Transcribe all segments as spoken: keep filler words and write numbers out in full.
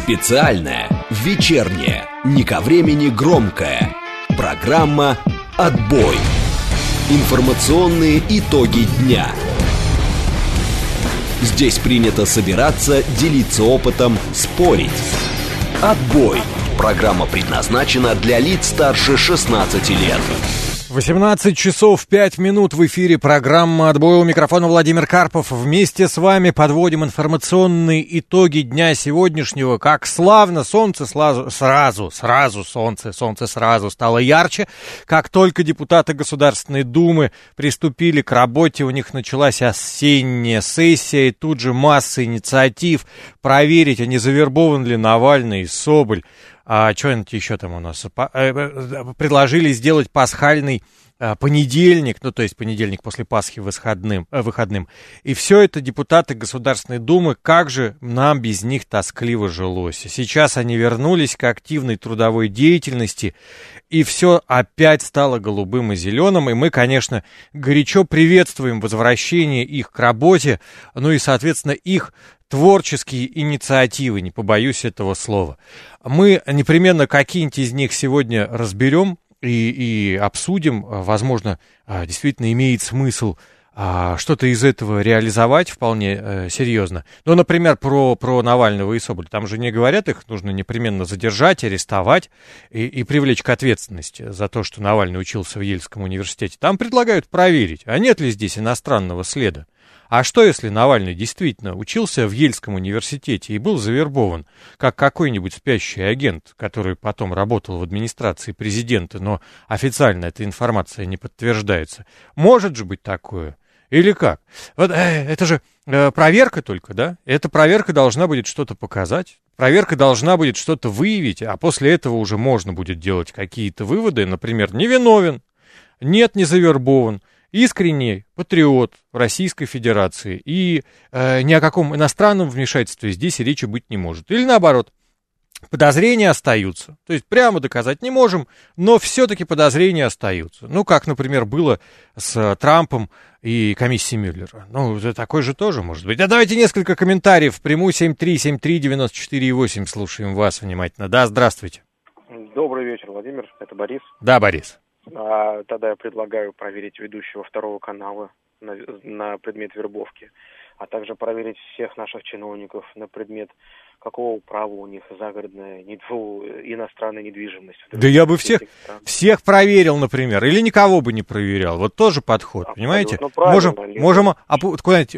Специальная, вечерняя, не ко времени громкая. Программа «Отбой». Информационные итоги дня. Здесь принято собираться, делиться опытом, спорить. «Отбой». Программа предназначена для лиц старше шестнадцати лет. восемнадцать часов пять минут в эфире программа «Отбой». У микрофона Владимир Карпов. Вместе с вами подводим информационные итоги дня сегодняшнего. Как славно солнце сразу, сразу, сразу солнце, солнце сразу стало ярче. Как только депутаты Государственной Думы приступили к работе, у них началась осенняя сессия, и тут же масса инициатив проверить, а не завербован ли Навальный и Соболь. А что-нибудь еще там у нас? Предложили сделать пасхальный понедельник, ну, то есть понедельник после Пасхи выходным, выходным. И все это депутаты Государственной Думы, как же нам без них тоскливо жилось. Сейчас они вернулись к активной трудовой деятельности, и все опять стало голубым и зеленым. И мы, конечно, горячо приветствуем возвращение их к работе, ну и, соответственно, их творческие инициативы, не побоюсь этого слова. Мы непременно какие-нибудь из них сегодня разберем и, и обсудим. Возможно, действительно имеет смысл что-то из этого реализовать вполне серьезно. Ну, например, про, про Навального и Соболя. Там же не говорят, их нужно непременно задержать, арестовать и, и привлечь к ответственности за то, что Навальный учился в Ельском университете. Там предлагают проверить, а нет ли здесь иностранного следа. А что, если Навальный действительно учился в Ельском университете и был завербован, как какой-нибудь спящий агент, который потом работал в администрации президента, но официально эта информация не подтверждается? Может же быть такое? Или как? Вот, э, это же э, проверка только, да? Эта проверка должна будет что-то показать. Проверка должна будет что-то выявить, а после этого уже можно будет делать какие-то выводы. Например, невиновен, нет, не завербован. Искренний патриот Российской Федерации, и э, ни о каком иностранном вмешательстве здесь речи быть не может. Или наоборот, подозрения остаются. То есть прямо доказать не можем, но все-таки подозрения остаются. Ну, как, например, было с Трампом и комиссией Мюллера. Ну, такой же тоже может быть. А давайте несколько комментариев в прямую. Семь три семь три девяносто четыре восемь. Слушаем вас внимательно. Да, здравствуйте. Добрый вечер, Владимир. Это Борис. Да, Борис. А, тогда я предлагаю проверить ведущего второго канала на, на предмет вербовки, а также проверить всех наших чиновников на предмет, какого права у них загородная, иностранная недвижимость. Да я бы всех, всех проверил, например, или никого бы не проверял. Вот тоже подход, абсолютно, понимаете? Можем, можем а, куда-нибудь,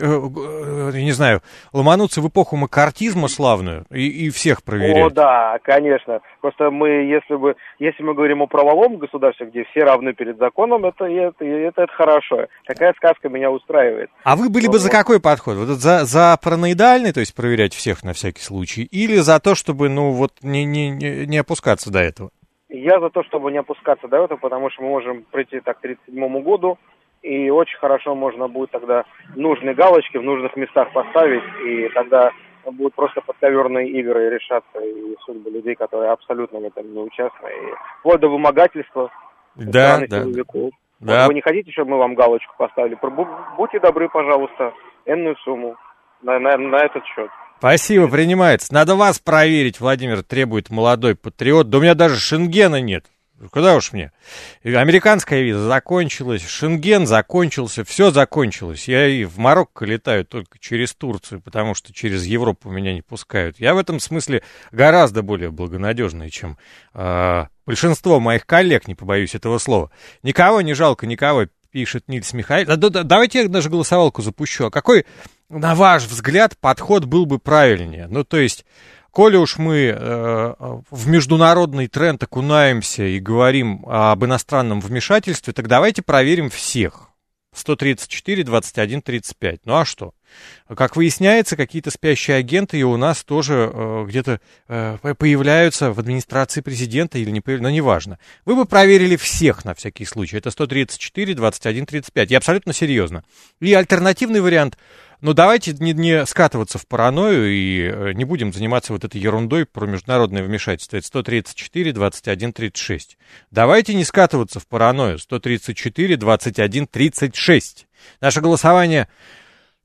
э, не знаю, ломануться в эпоху маккартизма славную и, и всех проверять. О, да, конечно. Просто мы, если бы, если мы говорим о правовом государстве, где все равны перед законом, это, это, это, это хорошо. Такая сказка меня устраивает. А вы были Но, бы за вот... какой подход? Вот за, за параноидальный, то есть проверять всех на всякий случай? Или за то, чтобы, ну, вот, не, не, не опускаться до этого? Я за то, чтобы не опускаться до этого, потому что мы можем прийти так к тридцать седьмому году, и очень хорошо можно будет тогда нужные галочки в нужных местах поставить, и тогда будут просто подковерные игры решаться, и судьбы людей, которые абсолютно в этом не участвуют, и вплоть до вымогательства. Да, да. да. Вы не хотите, чтобы мы вам галочку поставили? Будьте добры, пожалуйста, энную сумму на, на, на этот счет. Спасибо, принимается. Надо вас проверить, Владимир, требует молодой патриот. Да у меня даже шенгена нет. Куда уж мне? Американская виза закончилась, шенген закончился, все закончилось. Я и в Марокко летаю только через Турцию, потому что через Европу меня не пускают. Я в этом смысле гораздо более благонадежный, чем э, большинство моих коллег, не побоюсь этого слова. Никого не жалко, никого, пишет Нильс Михаил. Да, да, давайте я даже голосовалку запущу. А какой, на ваш взгляд, подход был бы правильнее? Ну, то есть, коли уж мы э, в международный тренд окунаемся и говорим об иностранном вмешательстве, так давайте проверим всех. сто тридцать четыре двадцать один тридцать пять. Ну а что? Как выясняется, какие-то спящие агенты и у нас тоже э, где-то э, появляются в администрации президента или не появляются, но неважно. Вы бы проверили всех на всякий случай. Это сто тридцать четыре двадцать один тридцать пять. И абсолютно серьезно. И альтернативный вариант. Ну, давайте не, не скатываться в паранойю и не будем заниматься вот этой ерундой про международное вмешательство. Это сто тридцать четыре двадцать один тридцать шесть. Давайте не скатываться в паранойю. сто тридцать четыре двадцать один тридцать шесть. Наше голосование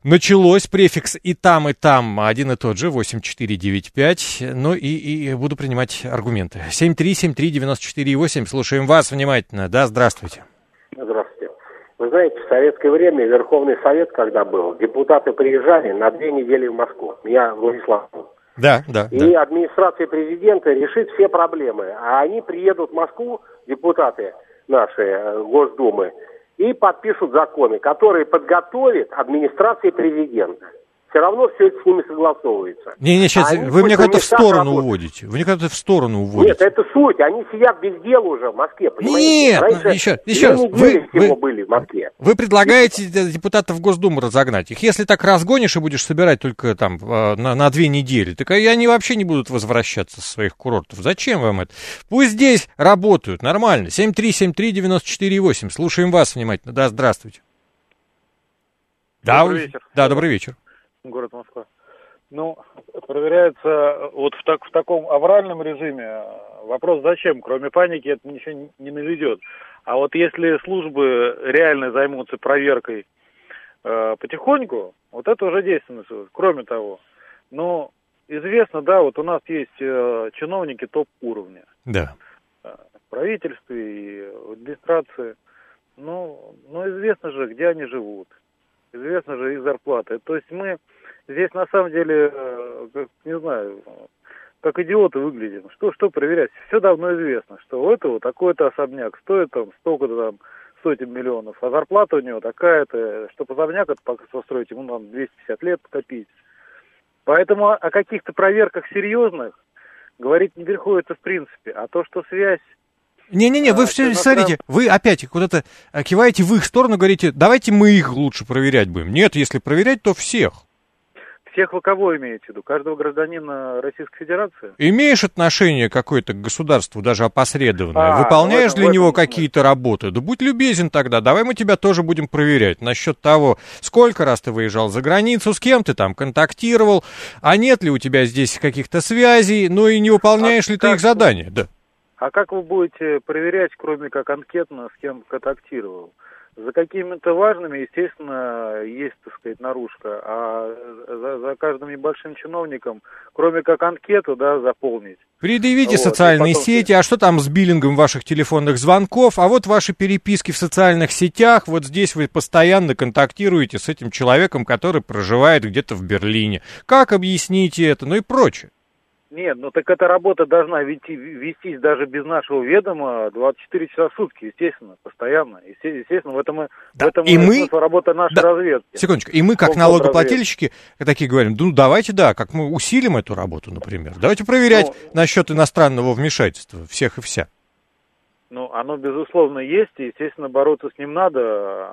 Началось, префикс и там, и там один и тот же, восемь четыре девять пять. Ну и, и буду принимать аргументы. семь три семь три девять четыре восемь. Слушаем вас внимательно. Да, здравствуйте. Здравствуйте. Вы знаете, в советское время Верховный Совет, когда был, депутаты приезжали на две недели в Москву. Я Владислав. Да, да. И да. администрация президента решит все проблемы. А они приедут в Москву, депутаты наши Госдумы, и подпишут законы, которые подготовит администрация президента. Все равно все это с ними согласовывается. Не-не, сейчас а вы мне как-то в сторону работают. уводите. Вы мне как-то в сторону уводите. Нет, это суть. Они сидят без дела уже в Москве, понимаете? Нет, Раньше еще, еще раз. Вы, Вы, вы, были в Москве. Вы предлагаете депутатов в Госдуму разогнать. Их если так разгонишь и будешь собирать только там на, на две недели, так и они вообще не будут возвращаться со своих курортов. Зачем вам это? Пусть здесь работают нормально. семь три семь три девять четыре восемь. Слушаем вас внимательно. Да, здравствуйте. Добрый да, вечер. Да, добрый вечер. Город Москва. Ну, проверяется вот в, так, в таком авральном режиме вопрос зачем, кроме паники это ничего не, не наведет. А вот если службы реально займутся проверкой э, потихоньку, вот это уже действенность. Кроме того, ну, известно, да, вот у нас есть э, чиновники топ-уровня. Да. В правительстве и в администрации. Ну, ну, известно же, где они живут. Известно же их зарплаты. То есть мы здесь на самом деле, не знаю, как идиоты выглядим. Что, что проверять? Все давно известно, что у этого такой-то особняк стоит там столько-то там сотен миллионов, а зарплата у него такая-то, чтобы особняк это пока построить, ему надо двести пятьдесят лет копить. Поэтому о каких-то проверках серьезных говорить не приходится в принципе. А то, что связь... Не-не-не, вы все, смотрите, вы опять куда-то киваете в их сторону, говорите, давайте мы их лучше проверять будем. Нет, если проверять, то всех. Всех вы кого имеете в виду? Каждого гражданина Российской Федерации? Имеешь отношение какое-то к государству, даже опосредованное? А, Выполняешь этом, для него этом, какие-то работы? Да будь любезен тогда, давай мы тебя тоже будем проверять насчет того, сколько раз ты выезжал за границу, с кем ты там контактировал, а нет ли у тебя здесь каких-то связей, ну и не выполняешь а ли ты их задания? Да. А как вы будете проверять, кроме как анкетно, с кем контактировал? За какими-то важными, естественно, есть, так сказать, наружка, а за, за каждым небольшим чиновником, кроме как анкету, да, заполнить. Предъявите вот, социальные потом... сети, а что там с биллингом ваших телефонных звонков, а вот ваши переписки в социальных сетях, вот здесь вы постоянно контактируете с этим человеком, который проживает где-то в Берлине. Как объясните это, ну и прочее. Нет, ну так эта работа должна вести, вестись даже без нашего ведома двадцать четыре часа в сутки, естественно, постоянно. Естественно, в этом, да, в этом и мы... работа нашей да, разведки. Секундочку, и мы, как налогоплательщики, такие говорим, ну давайте, да, как мы усилим эту работу, например. Давайте проверять ну, насчет иностранного вмешательства всех и вся. Ну, оно, безусловно, есть, и, естественно, бороться с ним надо.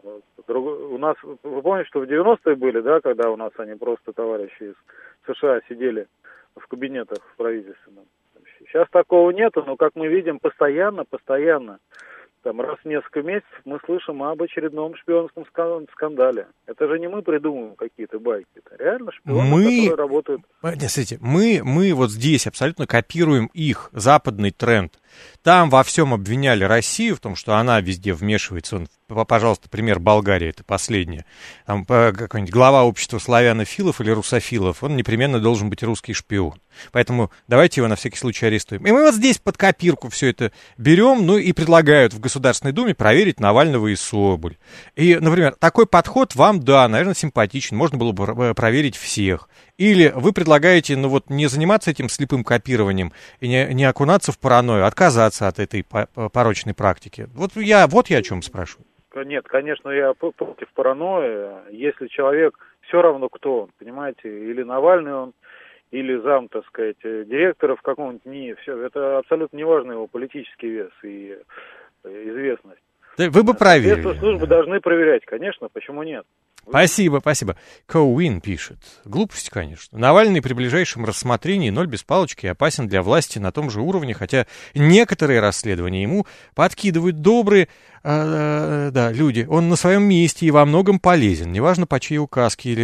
У нас, вы помните, что в девяностые были, да, когда у нас они просто, товарищи из США, сидели в кабинетах в правительственном. Сейчас такого нету, но, как мы видим, постоянно, постоянно, там, раз в несколько месяцев мы слышим об очередном шпионском скандале. Это же не мы придумываем какие-то байки, это реально шпионы, мы... которые работают. Нет, смотрите, мы, мы вот здесь абсолютно копируем их западный тренд. Там во всем обвиняли Россию в том, что она везде вмешивается. Он, пожалуйста, пример Болгарии, это последнее. Там какой-нибудь глава общества славянофилов или русофилов, он непременно должен быть русский шпион. Поэтому давайте его на всякий случай арестуем. И мы вот здесь под копирку все это берем, ну и предлагают в Государственной Думе проверить Навального и Соболь. И, например, такой подход вам, да, наверное, симпатичен, можно было бы проверить всех. Или вы предлагаете, ну вот, не заниматься этим слепым копированием и не, не окунаться в паранойю, отказаться от этой порочной практики. Вот я, вот я о чем спрашиваю. Нет, конечно, я против паранойи. Если человек, все равно кто он, понимаете, или Навальный он, или зам, так сказать, директора в каком-нибудь НИИ, все, это абсолютно не важно его политический вес и известность. Вы бы проверили. Средства службы должны проверять, конечно, почему нет? Спасибо, спасибо. Коуин пишет. Глупость, конечно. Навальный при ближайшем рассмотрении ноль без палочки опасен для власти на том же уровне, хотя некоторые расследования ему подкидывают добрые э, э, да, люди. Он на своем месте и во многом полезен, неважно по чьей указке или сам.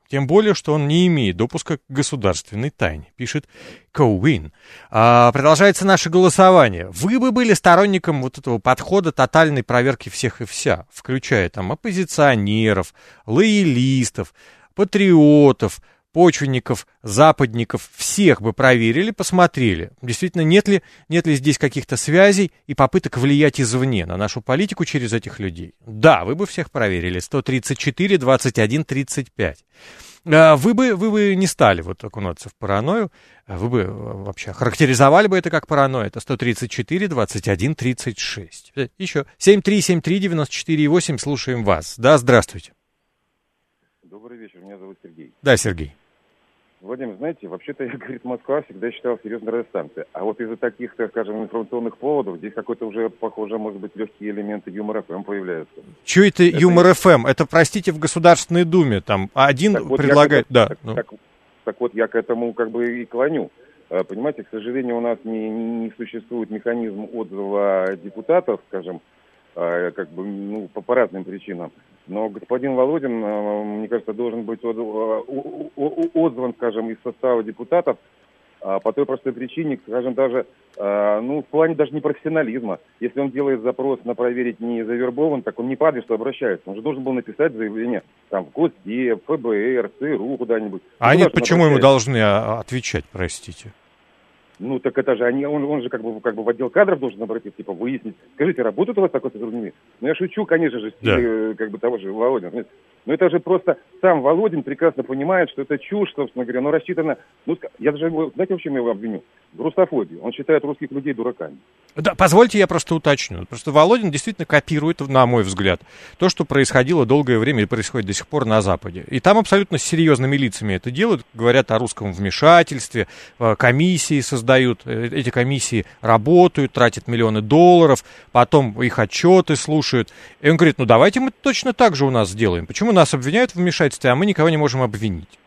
Тем более, что он не имеет допуска к государственной тайне, пишет Коуин. А, продолжается наше голосование. Вы бы были сторонником вот этого подхода тотальной проверки всех и вся, включая там оппозиционеров, лоялистов, патриотов, почвенников, западников, всех бы проверили, посмотрели, действительно, нет ли, нет ли здесь каких-то связей и попыток влиять извне на нашу политику через этих людей. Да, вы бы всех проверили. сто тридцать четыре двадцать один тридцать пять. Вы бы, вы бы не стали вот окунаться в паранойю, вы бы вообще характеризовали бы это как паранойя. Это сто тридцать четыре двадцать один тридцать шесть. Еще семь три семь три девяносто четыре восемь, слушаем вас. Да, здравствуйте. Добрый вечер, меня зовут Сергей. Да, Сергей. Владимир, знаете, вообще-то я, говорит, Москва всегда считал серьезной радиостанцией. А вот из-за таких, так скажем, информационных поводов, здесь какой-то уже, похоже, может быть, легкие элементы юмора эф эм появляются. Че это, это юмор эф эм? Это, простите, в Государственной Думе. Там один так вот предлагает... Я, да, так, ну. так, так вот, я к этому как бы и клоню. Понимаете, к сожалению, у нас не, не существует механизм отзыва депутатов, скажем, как бы, ну, по, по разным причинам. Но господин Володин, мне кажется, должен быть отзван, скажем, из состава депутатов по той простой причине, скажем, даже, ну, в плане даже непрофессионализма. Если он делает запрос на проверить, не завербован, так он не по адресу обращается. Он же должен был написать заявление там в Госдеп, эф бэ эр, цэ эр у, куда-нибудь. А они почему ему должны отвечать, простите? Ну, так это же, они, он, он же как бы, как бы в отдел кадров должен обратиться, типа, выяснить. Скажите, работают у вас такой сотрудники? Ну, я шучу, конечно же, в стиле, да, как бы того же Володина. Но это же просто сам Володин прекрасно понимает, что это чушь, собственно говоря, но рассчитано... Ну, я даже, знаете, в чем я его обвиню? В русофобии. Он считает русских людей дураками. Да, позвольте я просто уточню. Просто Володин действительно копирует, на мой взгляд, то, что происходило долгое время и происходит до сих пор на Западе. И там абсолютно с серьезными лицами это делают, говорят о русском вмешательстве, комиссии создают, эти комиссии работают, тратят миллионы долларов, потом их отчеты слушают. И он говорит, ну давайте мы точно так же у нас сделаем. Почему нас обвиняют в вмешательстве, а мы никого не можем обвинить?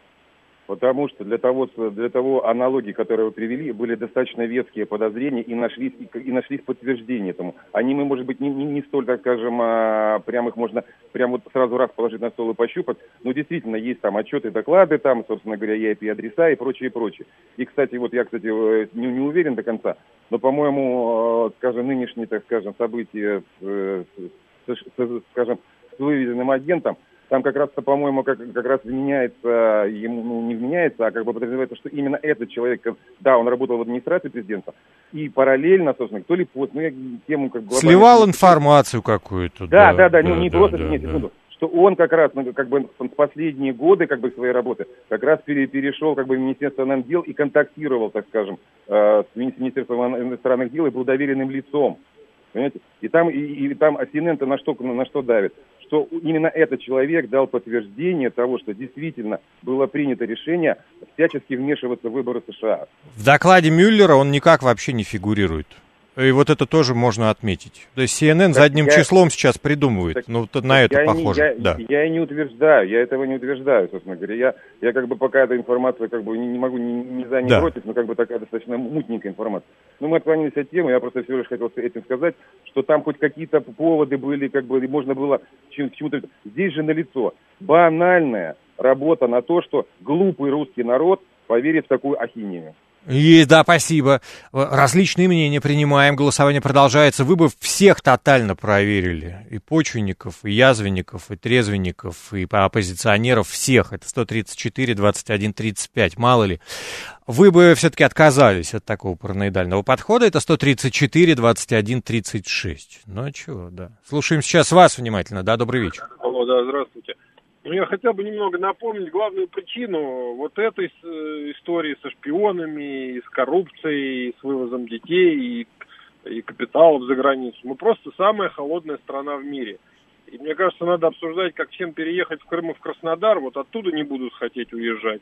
Потому что для того, для того аналогии, которые вы привели, были достаточно веские подозрения и нашлись, и, и нашлись подтверждения этому. Они, мы, может быть, не, не, не столь, так скажем, а, прям их можно прям вот сразу раз положить на стол и пощупать, но действительно есть там отчеты, доклады, там, собственно говоря, и ай пи-адреса и прочее, и прочее. И, кстати, вот я, кстати, не, не уверен до конца, но, по-моему, скажем, нынешние, так скажем, события с, с, с, скажем, с выведенным агентом, там как раз-то, по-моему, как, как раз вменяется, ему, ну, не вменяется, а как бы подразумевается, что именно этот человек, да, он работал в администрации президента, и параллельно, собственно, то ли пост, ну, я тему как бы... Сливал информацию какую-то. Да, да, да, да, да, не, не да, просто, да, нет, да. секунду, что он как раз, ну, как бы, в последние годы, как бы, своей работы, как раз пере, перешел, как бы, в Министерство иностранных дел и контактировал, так скажем, э, с Министерством иностранных дел и был доверенным лицом. Понимаете? И там, и, и там си эн эн-то на что, на что давит? Что именно этот человек дал подтверждение того, что действительно было принято решение всячески вмешиваться в выборы США. В докладе Мюллера он никак вообще не фигурирует. И вот это тоже можно отметить. То есть си эн эн так задним я... числом сейчас придумывает. Так, ну, вот на это я похоже. Не, я, да. я и не утверждаю, я этого не утверждаю, собственно говоря. Я, я как бы пока эта информация, как бы не, не могу ни, ни за, ни да. против, но как бы такая достаточно мутненькая информация. Но мы отклонились от темы, я просто всего лишь хотел этим сказать, что там хоть какие-то поводы были, как бы можно было к чему-то... Здесь же налицо банальная работа на то, что глупый русский народ поверит в такую ахинею. Есть, да, спасибо. Различные мнения принимаем, голосование продолжается. Вы бы всех тотально проверили. И почвенников, и язвенников, и трезвенников, и оппозиционеров, всех. Это сто тридцать четыре двадцать один тридцать пять, мало ли. Вы бы все-таки отказались от такого параноидального подхода. Это сто тридцать четыре двадцать один тридцать шесть. Ну, а чего, да. Слушаем сейчас вас внимательно. Да, добрый вечер. Алло, да, здравствуйте. Ну, я хотел бы немного напомнить главную причину вот этой истории со шпионами, с коррупцией, с вывозом детей и, и капиталов за границу. Мы просто самая холодная страна в мире. И мне кажется, надо обсуждать, как всем переехать в Крым и в Краснодар, вот оттуда не будут хотеть уезжать.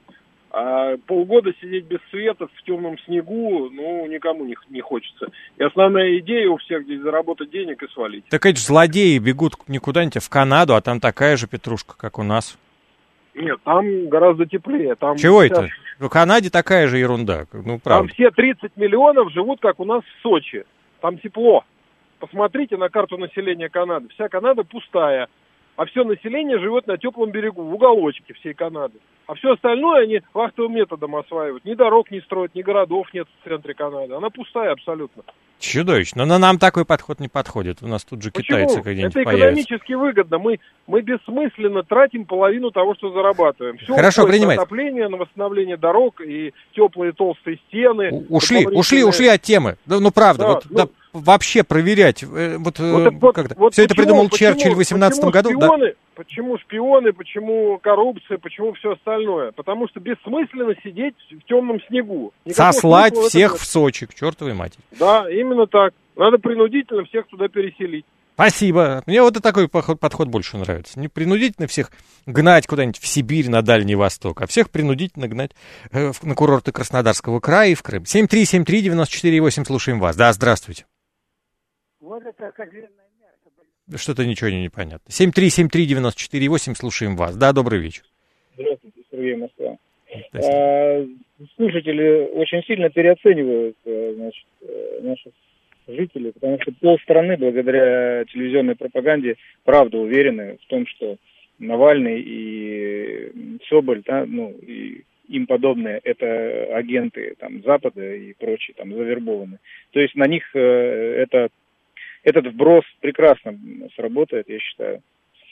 А полгода сидеть без света в темном снегу, ну, никому не, не хочется. И основная идея у всех здесь заработать денег и свалить. Так эти злодеи бегут не куда-нибудь, а в Канаду, а там такая же петрушка, как у нас. Нет, там гораздо теплее. Там Чего сейчас... это? В Канаде такая же ерунда. Ну, правда. Там все тридцать миллионов живут, как у нас в Сочи. Там тепло. Посмотрите на карту населения Канады. Вся Канада пустая. а все население живет на теплом берегу, в уголочке всей Канады. А все остальное они вахтовым методом осваивают. Ни дорог не строят, ни городов нет в центре Канады. Она пустая абсолютно. Чудовищно. Но нам такой подход не подходит. У нас тут же Почему? китайцы где-нибудь Это появятся. экономически выгодно. Мы, мы бессмысленно тратим половину того, что зарабатываем. Все Хорошо, принимай. На отопление, на восстановление дорог и теплые толстые стены. У- ушли, ушли, ушли от темы. Да, ну, правда, Да, вот ну, да, вообще проверять. э, Вот, Вот, э, вот, как-то. вот Все это почему- придумал почему- Черчилль в восемнадцатом году. Почему Да. шпионы, почему шпионы, почему коррупция, почему все остальное? Потому что бессмысленно сидеть в темном снегу. Никакого Сослать смысла в этом всех нет. в Сочи, к чертовой матери. Да, именно так. Надо принудительно всех туда переселить. Спасибо. Мне вот и такой подход, подход больше нравится. Не принудительно всех гнать куда-нибудь в Сибирь, на Дальний Восток, а всех принудительно гнать э, в- на курорты Краснодарского края и в Крым. семь три семь три девяносто четыре восемь, слушаем вас. Да, здравствуйте. Вот это козлиное мясо. Что-то ничего не непонятно. семь три семь три девяносто четыре восемь, слушаем вас. Да, добрый вечер. Здравствуйте, Сергей Москва. Спасибо. А, слушатели очень сильно переоценивают э, значит, э, наших жителей, потому что полстраны благодаря телевизионной пропаганде правда уверены в том, что Навальный и Соболь, да, ну, и им подобные, это агенты там Запада и прочие там завербованы. То есть на них э, это, этот вброс прекрасно сработает, я считаю.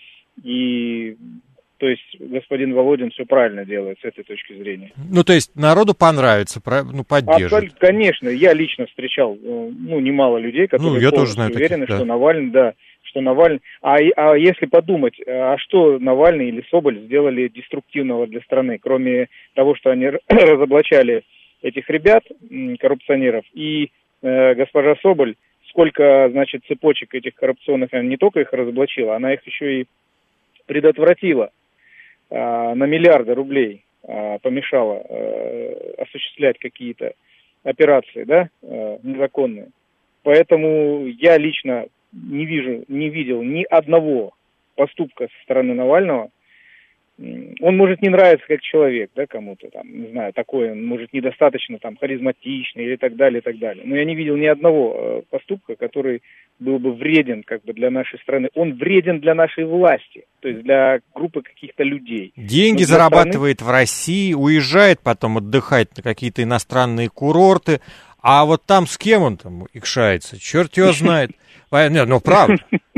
И то есть господин Володин все правильно делает с этой точки зрения. Ну, то есть народу понравится, про- ну, поддержит. Абсолютно, конечно, я лично встречал э, ну, немало людей, которые Ну, я тоже полностью знаю уверены, таких, да. что Навальный, да, что Навальный... А, и- а если подумать, а что Навальный или Соболь сделали деструктивного для страны, кроме того, что они р- разоблачали этих ребят, м, коррупционеров, и э, госпожа Соболь, сколько, значит, цепочек этих коррупционных, она не только их разоблачила, она их еще и предотвратила а, на миллиарды рублей, а, помешала а, осуществлять какие-то операции, да, а, незаконные. Поэтому я лично не вижу, не видел ни одного поступка со стороны Навального. М, Он может не нравиться как человек, да, кому-то там, не знаю, такой, он может недостаточно там харизматичный или так далее, и так далее. Но я не видел ни одного э, поступка, который был бы вреден как бы для нашей страны. Он вреден для нашей власти, то есть для группы каких-то людей. Деньги Но для зарабатывает в России, уезжает потом отдыхать на какие-то иностранные курорты, а вот там с кем он там икшается, черт его знает. А, нет, ну, правда.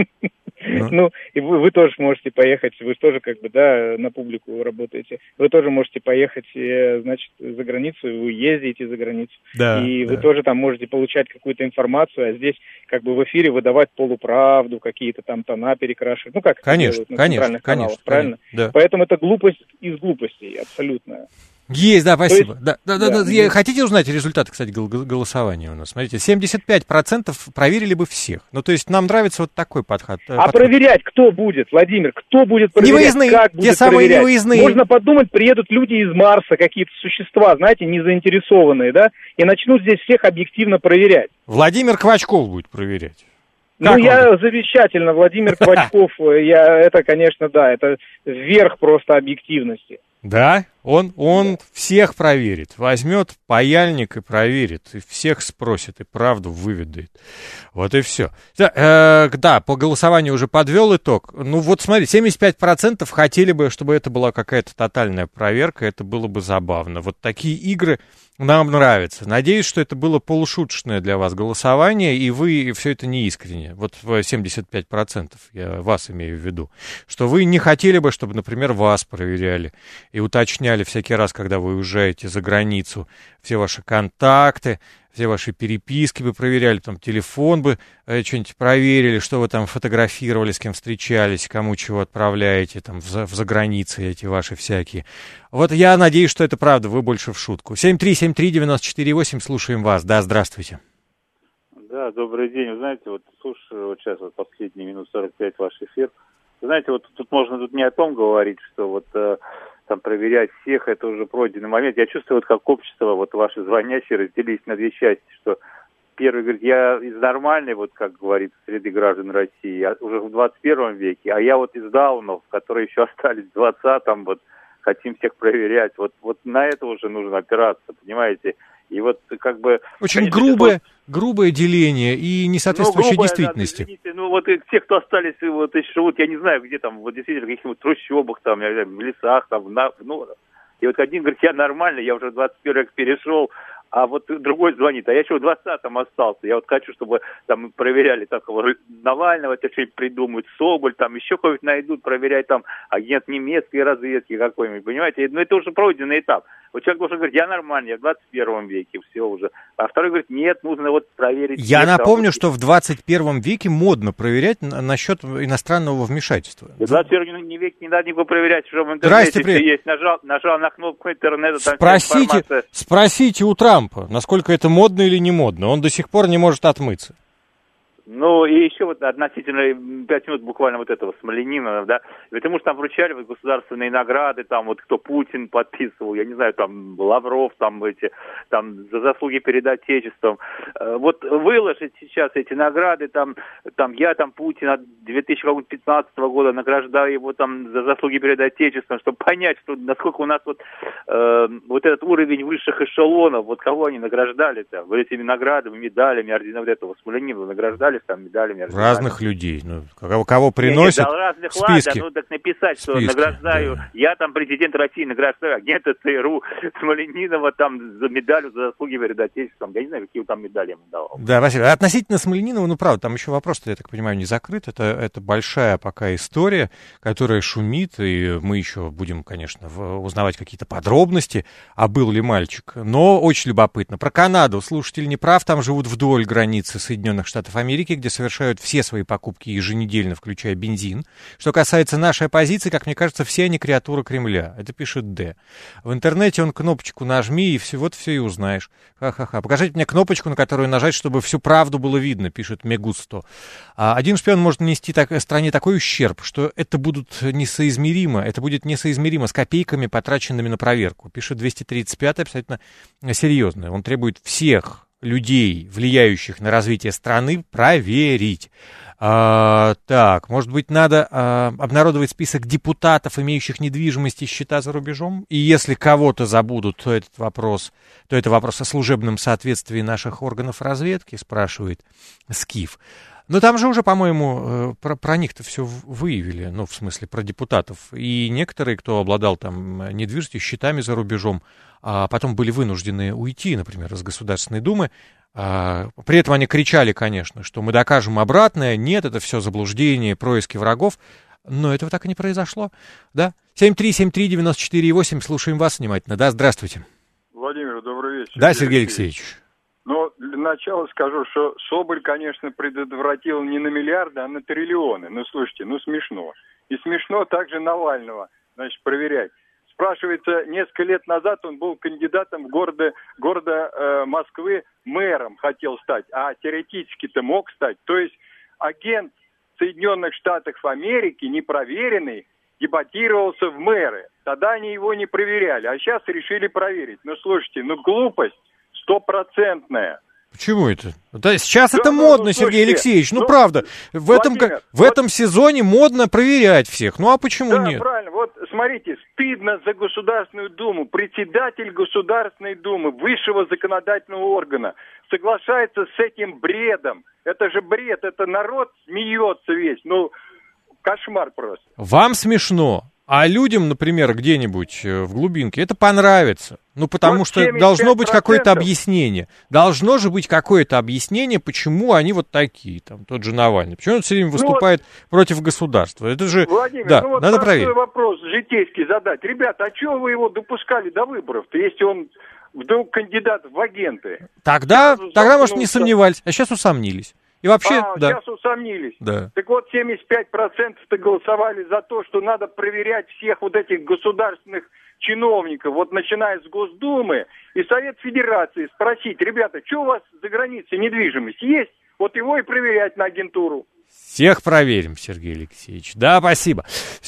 Ну, и вы, вы тоже можете поехать, вы тоже как бы, да, на публику работаете, вы тоже можете поехать, э, значит, за границу, вы ездите за границу, Да, и да. вы тоже там можете получать какую-то информацию, а здесь как бы в эфире выдавать полуправду, какие-то там тона перекрашивать, ну, как это Конечно, делают на конечно, центральных конечно, каналах, правильно? конечно, да. Поэтому это глупость из глупостей, абсолютно. Есть, да, спасибо. есть- Да, да, да, да, да. Я- ну- Хотите узнать результаты, кстати, гол- гол- голосования у нас? Смотрите, семьдесят пять процентов проверили бы всех. Ну, то есть нам нравится вот такой подход. э, А подход. проверять кто будет, Владимир? Кто будет проверять? Невыездные, Как те будет самые проверять? невыездные. Можно подумать, приедут люди из Марса, какие-то существа, знаете, незаинтересованные, да, и начнут здесь всех объективно проверять. Владимир Квачков будет проверять. Ну, Как он? я замечательно, Владимир Квачков, я, это, конечно, да, это верх просто объективности. Да, он, он всех проверит, возьмет паяльник и проверит, и всех спросит, и правду выведает. Вот и все. Да, э, да, по голосованию уже подвел итог. Ну вот смотри, семьдесят пять процентов хотели бы, чтобы это была какая-то тотальная проверка, это было бы забавно. Вот такие игры нам нравятся. Надеюсь, что это было полушуточное для вас голосование, и вы все это не искренне. Вот семьдесят пять процентов, я вас имею в виду. Что вы не хотели бы, чтобы, например, вас проверяли и уточняли всякий раз, когда вы уезжаете за границу, все ваши контакты, все ваши переписки бы проверяли, там телефон бы э, что-нибудь проверили, что вы там фотографировали, с кем встречались, кому чего отправляете, там в, за, в заграницы эти ваши всякие. Вот я надеюсь, что это правда, вы больше в шутку. семь три семь три девяносто четыре восемь, слушаем вас. Да, здравствуйте. Да, добрый день. Вы знаете, вот слушаю вот сейчас вот последние минут сорок пять ваш эфир. Вы знаете, вот тут можно тут не о том говорить, что вот э, там проверять всех, это уже пройденный момент. Я чувствую, вот как общество, вот ваши звонящие разделились на две части, что первый говорит, я из нормальной, вот как говорится, среды граждан России, я уже в двадцать первом веке, а я вот из даунов, которые еще остались в двадцатом, вот хотим всех проверять. Вот, вот на это уже нужно опираться, понимаете? И вот как бы... Очень конечно, грубое, вот, грубое деление и несоответствующее ну, грубое, действительности. Да, извините, ну вот и те, кто остались, вот и живут, я не знаю, где там, вот действительно, в каких-нибудь трущобах, там, я не знаю, в лесах, там, на, ну, и вот один говорит, я нормальный, я уже двадцать первый век перешел, а вот другой звонит, а я еще в двадцатом остался. Я вот хочу, чтобы там проверяли такого Навального, это что-нибудь придумают, Соболь, там еще кого-нибудь найдут, проверять там агент немецкой разведки какой-нибудь, понимаете? Ну это уже пройденный этап. Вот человек должен говорить, я нормальный, я в двадцать первом веке, все уже. А второй говорит, нет, нужно вот проверить. Я всех, напомню, там, что в двадцать первом веке модно проверять насчет иностранного вмешательства. В двадцать первом веке не надо никого проверять, что в интернете Здрасте, все есть. Нажал, нажал на кнопку интернета, там спросите, информация. Спросите у Трампа, насколько это модно или не модно. Он до сих пор не может отмыться. Ну, и еще вот относительно пять минут буквально вот этого Смольянинова, да, ведь ему же там вручали вот государственные награды, там вот кто Путин подписывал, я не знаю, там Лавров, там эти, там за заслуги перед Отечеством. Вот выложить сейчас эти награды, там, там я там Путина две тысячи пятнадцатого года награждаю его там за заслуги перед Отечеством, чтобы понять, что насколько у нас вот, э, вот этот уровень высших эшелонов, вот кого они награждали-то, вот этими наградами, медалями, орденами, вот этого Смольянинова награждали, там медалями. Разных людей. Ну, кого, кого приносят нет, разных, в списке. Ладно, ну так написать, что списке, награждаю, да. Я там президент России награждаю агента ЦРУ Смольянинова там за медалью за заслуги перед Отечеством. Я не знаю, какие там медали ему давал. Да, Василий, относительно Смольянинова, ну правда, там еще вопрос-то, я так понимаю, не закрыт. Это, это большая пока история, которая шумит, и мы еще будем, конечно, узнавать какие-то подробности, а был ли мальчик. Но очень любопытно. Про Канаду. Слушатель не прав, там живут вдоль границы Соединенных Штатов Америки, где совершают все свои покупки еженедельно, включая бензин. Что касается нашей оппозиции, как мне кажется, все они креатуры Кремля. Это пишет Д. В интернете он кнопочку нажми, и все, вот все и узнаешь. Ха-ха-ха. Покажите мне кнопочку, на которую нажать, чтобы всю правду было видно, пишет Мегусто. А один шпион может нанести так, стране такой ущерб, что это будут несоизмеримо, это будет несоизмеримо с копейками, потраченными на проверку, пишет двести тридцать пятый, абсолютно серьезно. Он требует всех людей, влияющих на развитие страны, проверить. А, так, может быть, надо а, обнародовать список депутатов, имеющих недвижимость и счета за рубежом? И если кого-то забудут, то этот вопрос, то это вопрос о служебном соответствии наших органов разведки, спрашивает Скиф. Но там же уже, по-моему, про, про них-то все выявили, ну, в смысле, про депутатов. И некоторые, кто обладал там недвижимостью, счетами за рубежом, а потом были вынуждены уйти, например, из Государственной Думы. А, при этом они кричали, конечно, что мы докажем обратное. Нет, это все заблуждение, происки врагов. Но этого так и не произошло. Да? семь три семь три девять четыре восемь, слушаем вас внимательно. Да, здравствуйте. Владимир, добрый вечер. Да, Сергей Алексеевич. Ну, для начала скажу, что Соболь, конечно, предотвратил не на миллиарды, а на триллионы. Ну, слушайте, ну смешно. И смешно также Навального, значит, проверять. Спрашивается, несколько лет назад он был кандидатом города, города э, Москвы, мэром хотел стать, а теоретически-то мог стать. То есть агент Соединенных Штатов Америки, непроверенный, дебатировался в мэры. Тогда они его не проверяли, а сейчас решили проверить. Ну, слушайте, ну глупость стопроцентная. Почему это? Да, сейчас да, это ну, модно, ну, Сергей слушайте, Алексеевич. Ну, ну, правда, в этом, Владимир, в этом вот, сезоне модно проверять всех. Ну, а почему да, нет? Правильно. Вот, смотрите, стыдно за Государственную Думу. Председатель Государственной Думы, высшего законодательного органа, соглашается с этим бредом. Это же бред, это народ смеется весь. Ну, кошмар просто. Вам смешно, а людям, например, где-нибудь в глубинке это понравится. Ну, потому вот что должно быть какое-то объяснение. Должно же быть какое-то объяснение, почему они вот такие, там, тот же Навальный. Почему он все время выступает ну, вот, против государства? Это же, Владимир, да, ну вот надо проверить. Вопрос житейский задать. Ребята, а чего вы его допускали до выборов-то, если он вдруг кандидат в агенты? Тогда, тогда может, не сомневались, а сейчас усомнились. И вообще, а, да. сейчас усомнились. Да. Так вот, семьдесят пять процентов-то голосовали за то, что надо проверять всех вот этих государственных чиновников, вот начиная с Госдумы и Совет Федерации, спросить, ребята, что у вас за границей недвижимость есть? Вот его и проверять на агентуру. Всех проверим, Сергей Алексеевич. Да, спасибо.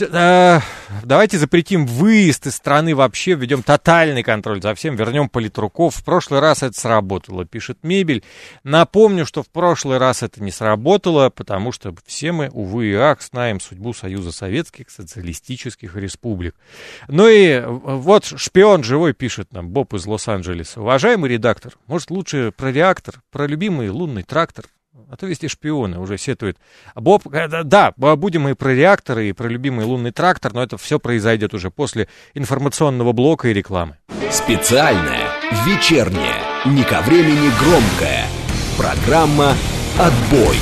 Давайте запретим выезд из страны вообще, введем тотальный контроль за всем, вернем политруков. В прошлый раз это сработало, пишет Мебель. Напомню, что в прошлый раз это не сработало, потому что все мы, увы и ах, знаем судьбу Союза Советских Социалистических Республик. Ну и вот шпион живой пишет нам, Боб из Лос-Анджелеса. Уважаемый редактор, может лучше про реактор, про любимый лунный трактор? А то везде шпионы уже сетуют. Боб, да, будем и про реакторы, и про любимый лунный трактор, но это все произойдет уже после информационного блока и рекламы. Специальная, вечерняя, не ко времени громкая. Программа «Отбой».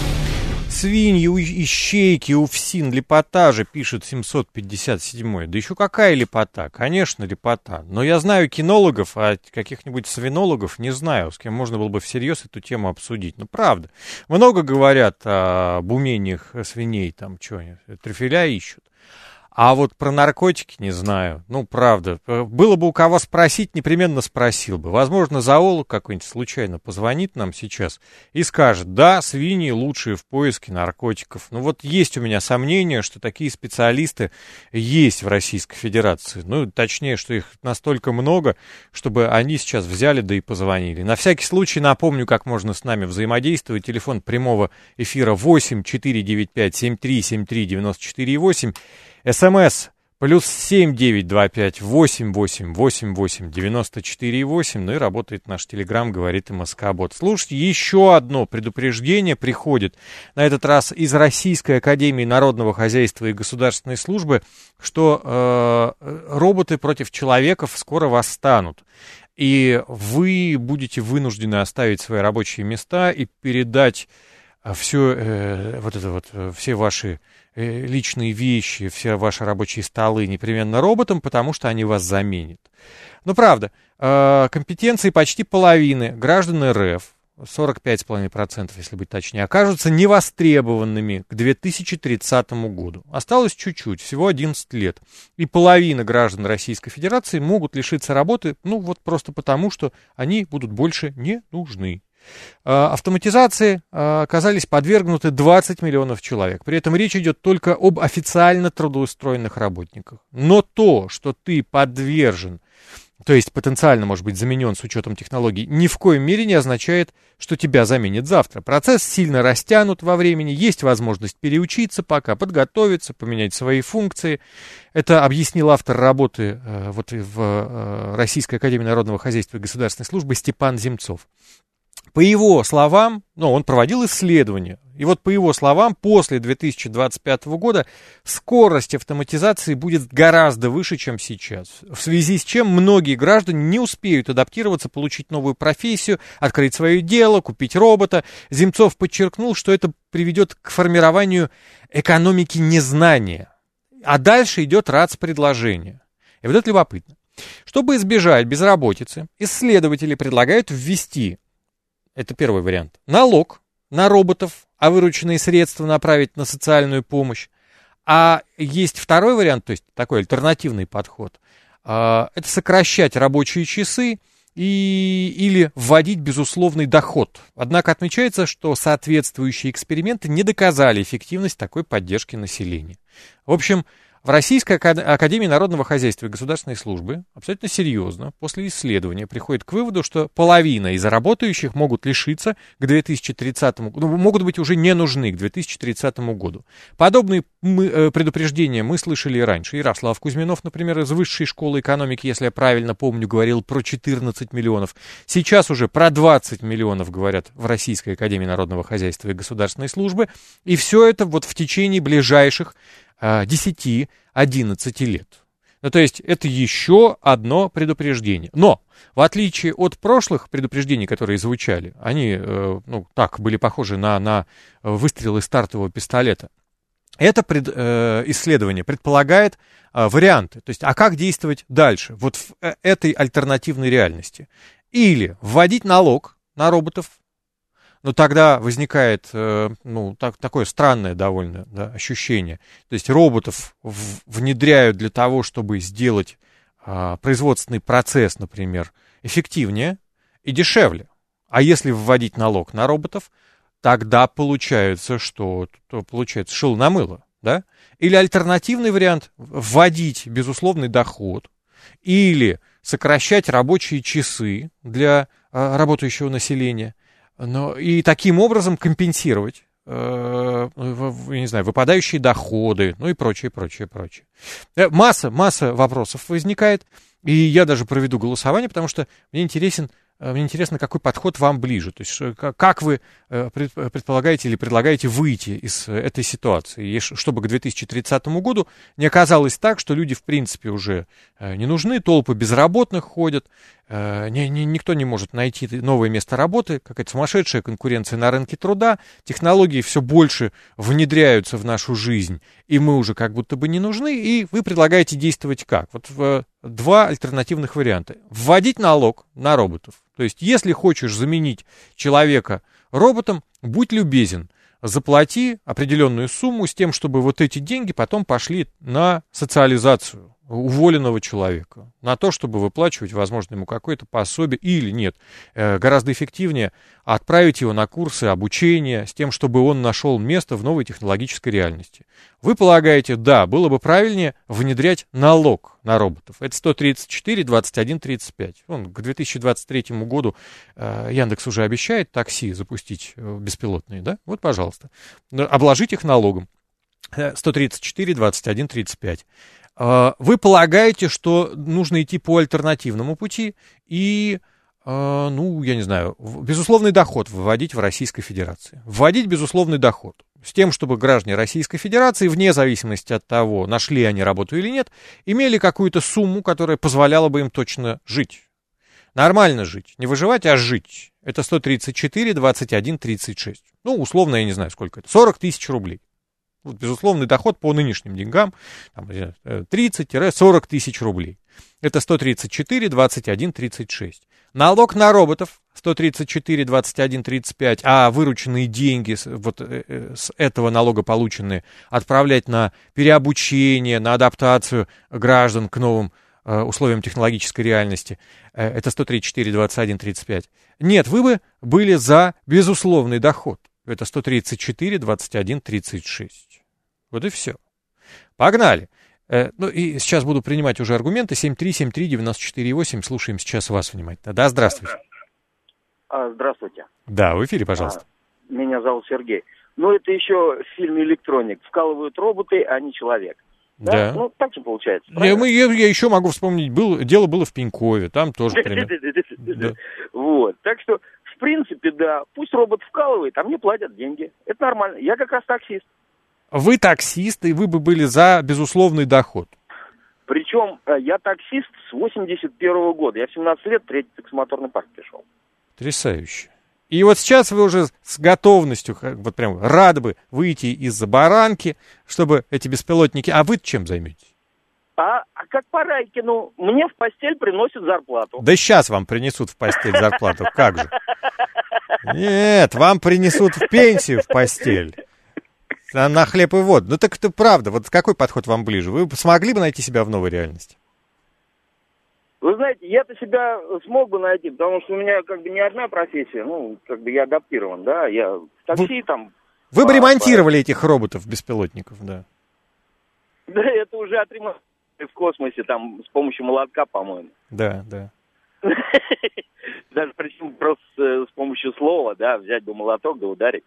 Свиньи, ищейки, уфсин, лепота же, пишет семьсот пятьдесят седьмой. Да еще какая лепота? Конечно, лепота. Но я знаю кинологов, а каких-нибудь свинологов не знаю, с кем можно было бы всерьез эту тему обсудить. Ну, правда. Много говорят об умениях свиней, там, что они, трюфеля ищут. А вот про наркотики не знаю. Ну, правда. Было бы у кого спросить, непременно спросил бы. Возможно, зоолог какой-нибудь случайно позвонит нам сейчас и скажет, да, свиньи лучшие в поиске наркотиков. Ну, вот есть у меня сомнение, что такие специалисты есть в Российской Федерации. Ну, точнее, что их настолько много, чтобы они сейчас взяли, да и позвонили. На всякий случай напомню, как можно с нами взаимодействовать. Телефон прямого эфира восемь четыре девять пять семь три семь три девять четыре восемь. СМС плюс семь девять два пять восемь восемь восемь восемь девяносто четыре восемь. Ну и работает наш телеграм, говорит МСК-бот. Слушайте, еще одно предупреждение приходит, на этот раз из Российской Академии Народного Хозяйства и Государственной Службы, что э, роботы против человеков скоро восстанут. И вы будете вынуждены оставить свои рабочие места и передать все, э, вот это вот, все ваши личные вещи, все ваши рабочие столы непременно роботам, потому что они вас заменят. Ну, правда, компетенции почти половины граждан РФ, сорок пять целых пять десятых процента, если быть точнее, окажутся невостребованными к две тысячи тридцатому году. Осталось чуть-чуть, всего одиннадцать лет. И половина граждан Российской Федерации могут лишиться работы, ну, вот просто потому, что они будут больше не нужны. Автоматизации оказались подвергнуты двадцать миллионов человек. При этом речь идет только об официально трудоустроенных работниках. Но то, что ты подвержен, то есть потенциально может быть заменен с учетом технологий, ни в коем мере не означает, что тебя заменят завтра. Процесс сильно растянут во времени, есть возможность переучиться пока, подготовиться, поменять свои функции. Это объяснил автор работы э, вот в э, Российской Академии Народного Хозяйства и Государственной Службы Степан Земцов. По его словам, ну, он проводил исследования, и вот по его словам, после две тысячи двадцать пятого года скорость автоматизации будет гораздо выше, чем сейчас, в связи с чем многие граждане не успеют адаптироваться, получить новую профессию, открыть свое дело, купить робота. Земцов подчеркнул, что это приведет к формированию экономики незнания, а дальше идет РАЦ-предложение. И вот это любопытно. Чтобы избежать безработицы, исследователи предлагают ввести, это первый вариант, налог на роботов, а вырученные средства направить на социальную помощь. А есть второй вариант, то есть такой альтернативный подход. Это сокращать рабочие часы и, или вводить безусловный доход. Однако отмечается, что соответствующие эксперименты не доказали эффективность такой поддержки населения. В общем, в Российской Академии Народного Хозяйства и Государственной Службы абсолютно серьезно после исследования приходит к выводу, что половина из работающих могут лишиться к две тысячи тридцатому году, ну, могут быть уже не нужны к две тысячи тридцатому году. Подобные мы, э, предупреждения мы слышали и раньше. Ярослав Кузьминов, например, из Высшей школы экономики, если я правильно помню, говорил про четырнадцать миллионов. Сейчас уже про двадцать миллионов говорят в Российской Академии Народного Хозяйства и Государственной Службы. И все это вот в течение ближайших десять-одиннадцать лет. Ну, то есть это еще одно предупреждение. Но, в отличие от прошлых предупреждений, которые звучали, они, э, ну, так, были похожи на, на выстрелы стартового пистолета, это пред, э, исследование предполагает э, варианты. То есть, а как действовать дальше, вот в э, этой альтернативной реальности? Или вводить налог на роботов. Но тогда возникает, э, ну, так, такое странное довольно, да, ощущение. То есть роботов в, внедряют для того, чтобы сделать э, производственный процесс, например, эффективнее и дешевле. А если вводить налог на роботов, тогда получается, что получается шило на мыло, да? Или альтернативный вариант – вводить безусловный доход, или сокращать рабочие часы для а, работающего населения, но, и таким образом компенсировать, э, в, не знаю, выпадающие доходы, ну и прочее, прочее, прочее. Масса, масса вопросов возникает, и я даже проведу голосование, потому что мне интересен Мне интересно, какой подход вам ближе. То есть, как вы предполагаете или предлагаете выйти из этой ситуации, чтобы к две тысячи тридцатому году не оказалось так, что люди, в принципе, уже не нужны, толпы безработных ходят, ни, ни, никто не может найти новое место работы, какая-то сумасшедшая конкуренция на рынке труда, технологии все больше внедряются в нашу жизнь, и мы уже как будто бы не нужны, и вы предлагаете действовать как? Вот в два альтернативных варианта. Вводить налог на роботов. То есть, если хочешь заменить человека роботом, будь любезен, заплати определенную сумму с тем, чтобы вот эти деньги потом пошли на социализацию уволенного человека, на то, чтобы выплачивать, возможно, ему какое-то пособие, или нет, э, гораздо эффективнее отправить его на курсы обучения с тем, чтобы он нашел место в новой технологической реальности. Вы полагаете, да, было бы правильнее внедрять налог на роботов. Это сто тридцать четыре двадцать один тридцать пять. Вон, к две тысячи двадцать третьему году э, Яндекс уже обещает такси запустить э, беспилотные, да? Вот, пожалуйста. Обложить их налогом. сто тридцать четыре двадцать один тридцать пять. Вы полагаете, что нужно идти по альтернативному пути и, ну, я не знаю, безусловный доход вводить в Российской Федерации. Вводить безусловный доход. С тем, чтобы граждане Российской Федерации, вне зависимости от того, нашли они работу или нет, имели какую-то сумму, которая позволяла бы им точно жить. Нормально жить. Не выживать, а жить. Это сто тридцать четыре двадцать один тридцать шесть. Ну, условно, я не знаю, сколько это. сорок тысяч рублей. Вот, безусловный доход по нынешним деньгам тридцать-сорок тысяч рублей. Это сто тридцать четыре двадцать один тридцать шесть. Налог на роботов сто тридцать четыре двадцать один тридцать пять, а вырученные деньги вот, с этого налога полученные отправлять на переобучение, на адаптацию граждан к новым э, условиям технологической реальности. Э, это сто тридцать четыре двадцать один тридцать пять. Нет, вы бы были за безусловный доход. Это сто тридцать четыре двадцать один тридцать шесть. Вот и все. Погнали. Э, ну и сейчас буду принимать уже аргументы. семь три семь три девять четыре восемь. Слушаем сейчас вас внимательно. Да, здравствуйте. А, здравствуйте. Да, в эфире, пожалуйста. А, меня зовут Сергей. Ну, это еще в фильме «Электроник». Вкалывают роботы, а не человек. Да? Да. Ну, так же получается. Я, мы, я, я еще могу вспомнить. Был, дело было в Пенькове. Там тоже примерно. Вот. Так что, в принципе, да. Пусть робот вкалывает, а мне платят деньги. Это нормально. Я как раз таксист. Вы таксист, и вы бы были за безусловный доход. Причем я таксист с восемьдесят первого года. Я в семнадцать лет в третий таксомоторный парк пришел. Потрясающе. И вот сейчас вы уже с готовностью, вот прям рады бы выйти из-за баранки, чтобы эти беспилотники... А вы чем займетесь? А, а как по Райкину, мне в постель приносят зарплату. Да сейчас вам принесут в постель зарплату, как же? Нет, вам принесут в пенсию в постель. На хлеб и воду. Ну так это правда. Вот какой подход вам ближе? Вы смогли бы найти себя в новой реальности? Вы знаете, я-то себя смог бы найти, потому что у меня как бы не одна профессия. Ну, как бы я адаптирован, да. Я в такси вы, там... Вы по, бы ремонтировали по... этих роботов-беспилотников, да. Да, это уже отремонтировали в космосе, там, с помощью молотка, по-моему. Да, да. Даже причем просто с помощью слова, да, взять бы молоток, да ударить.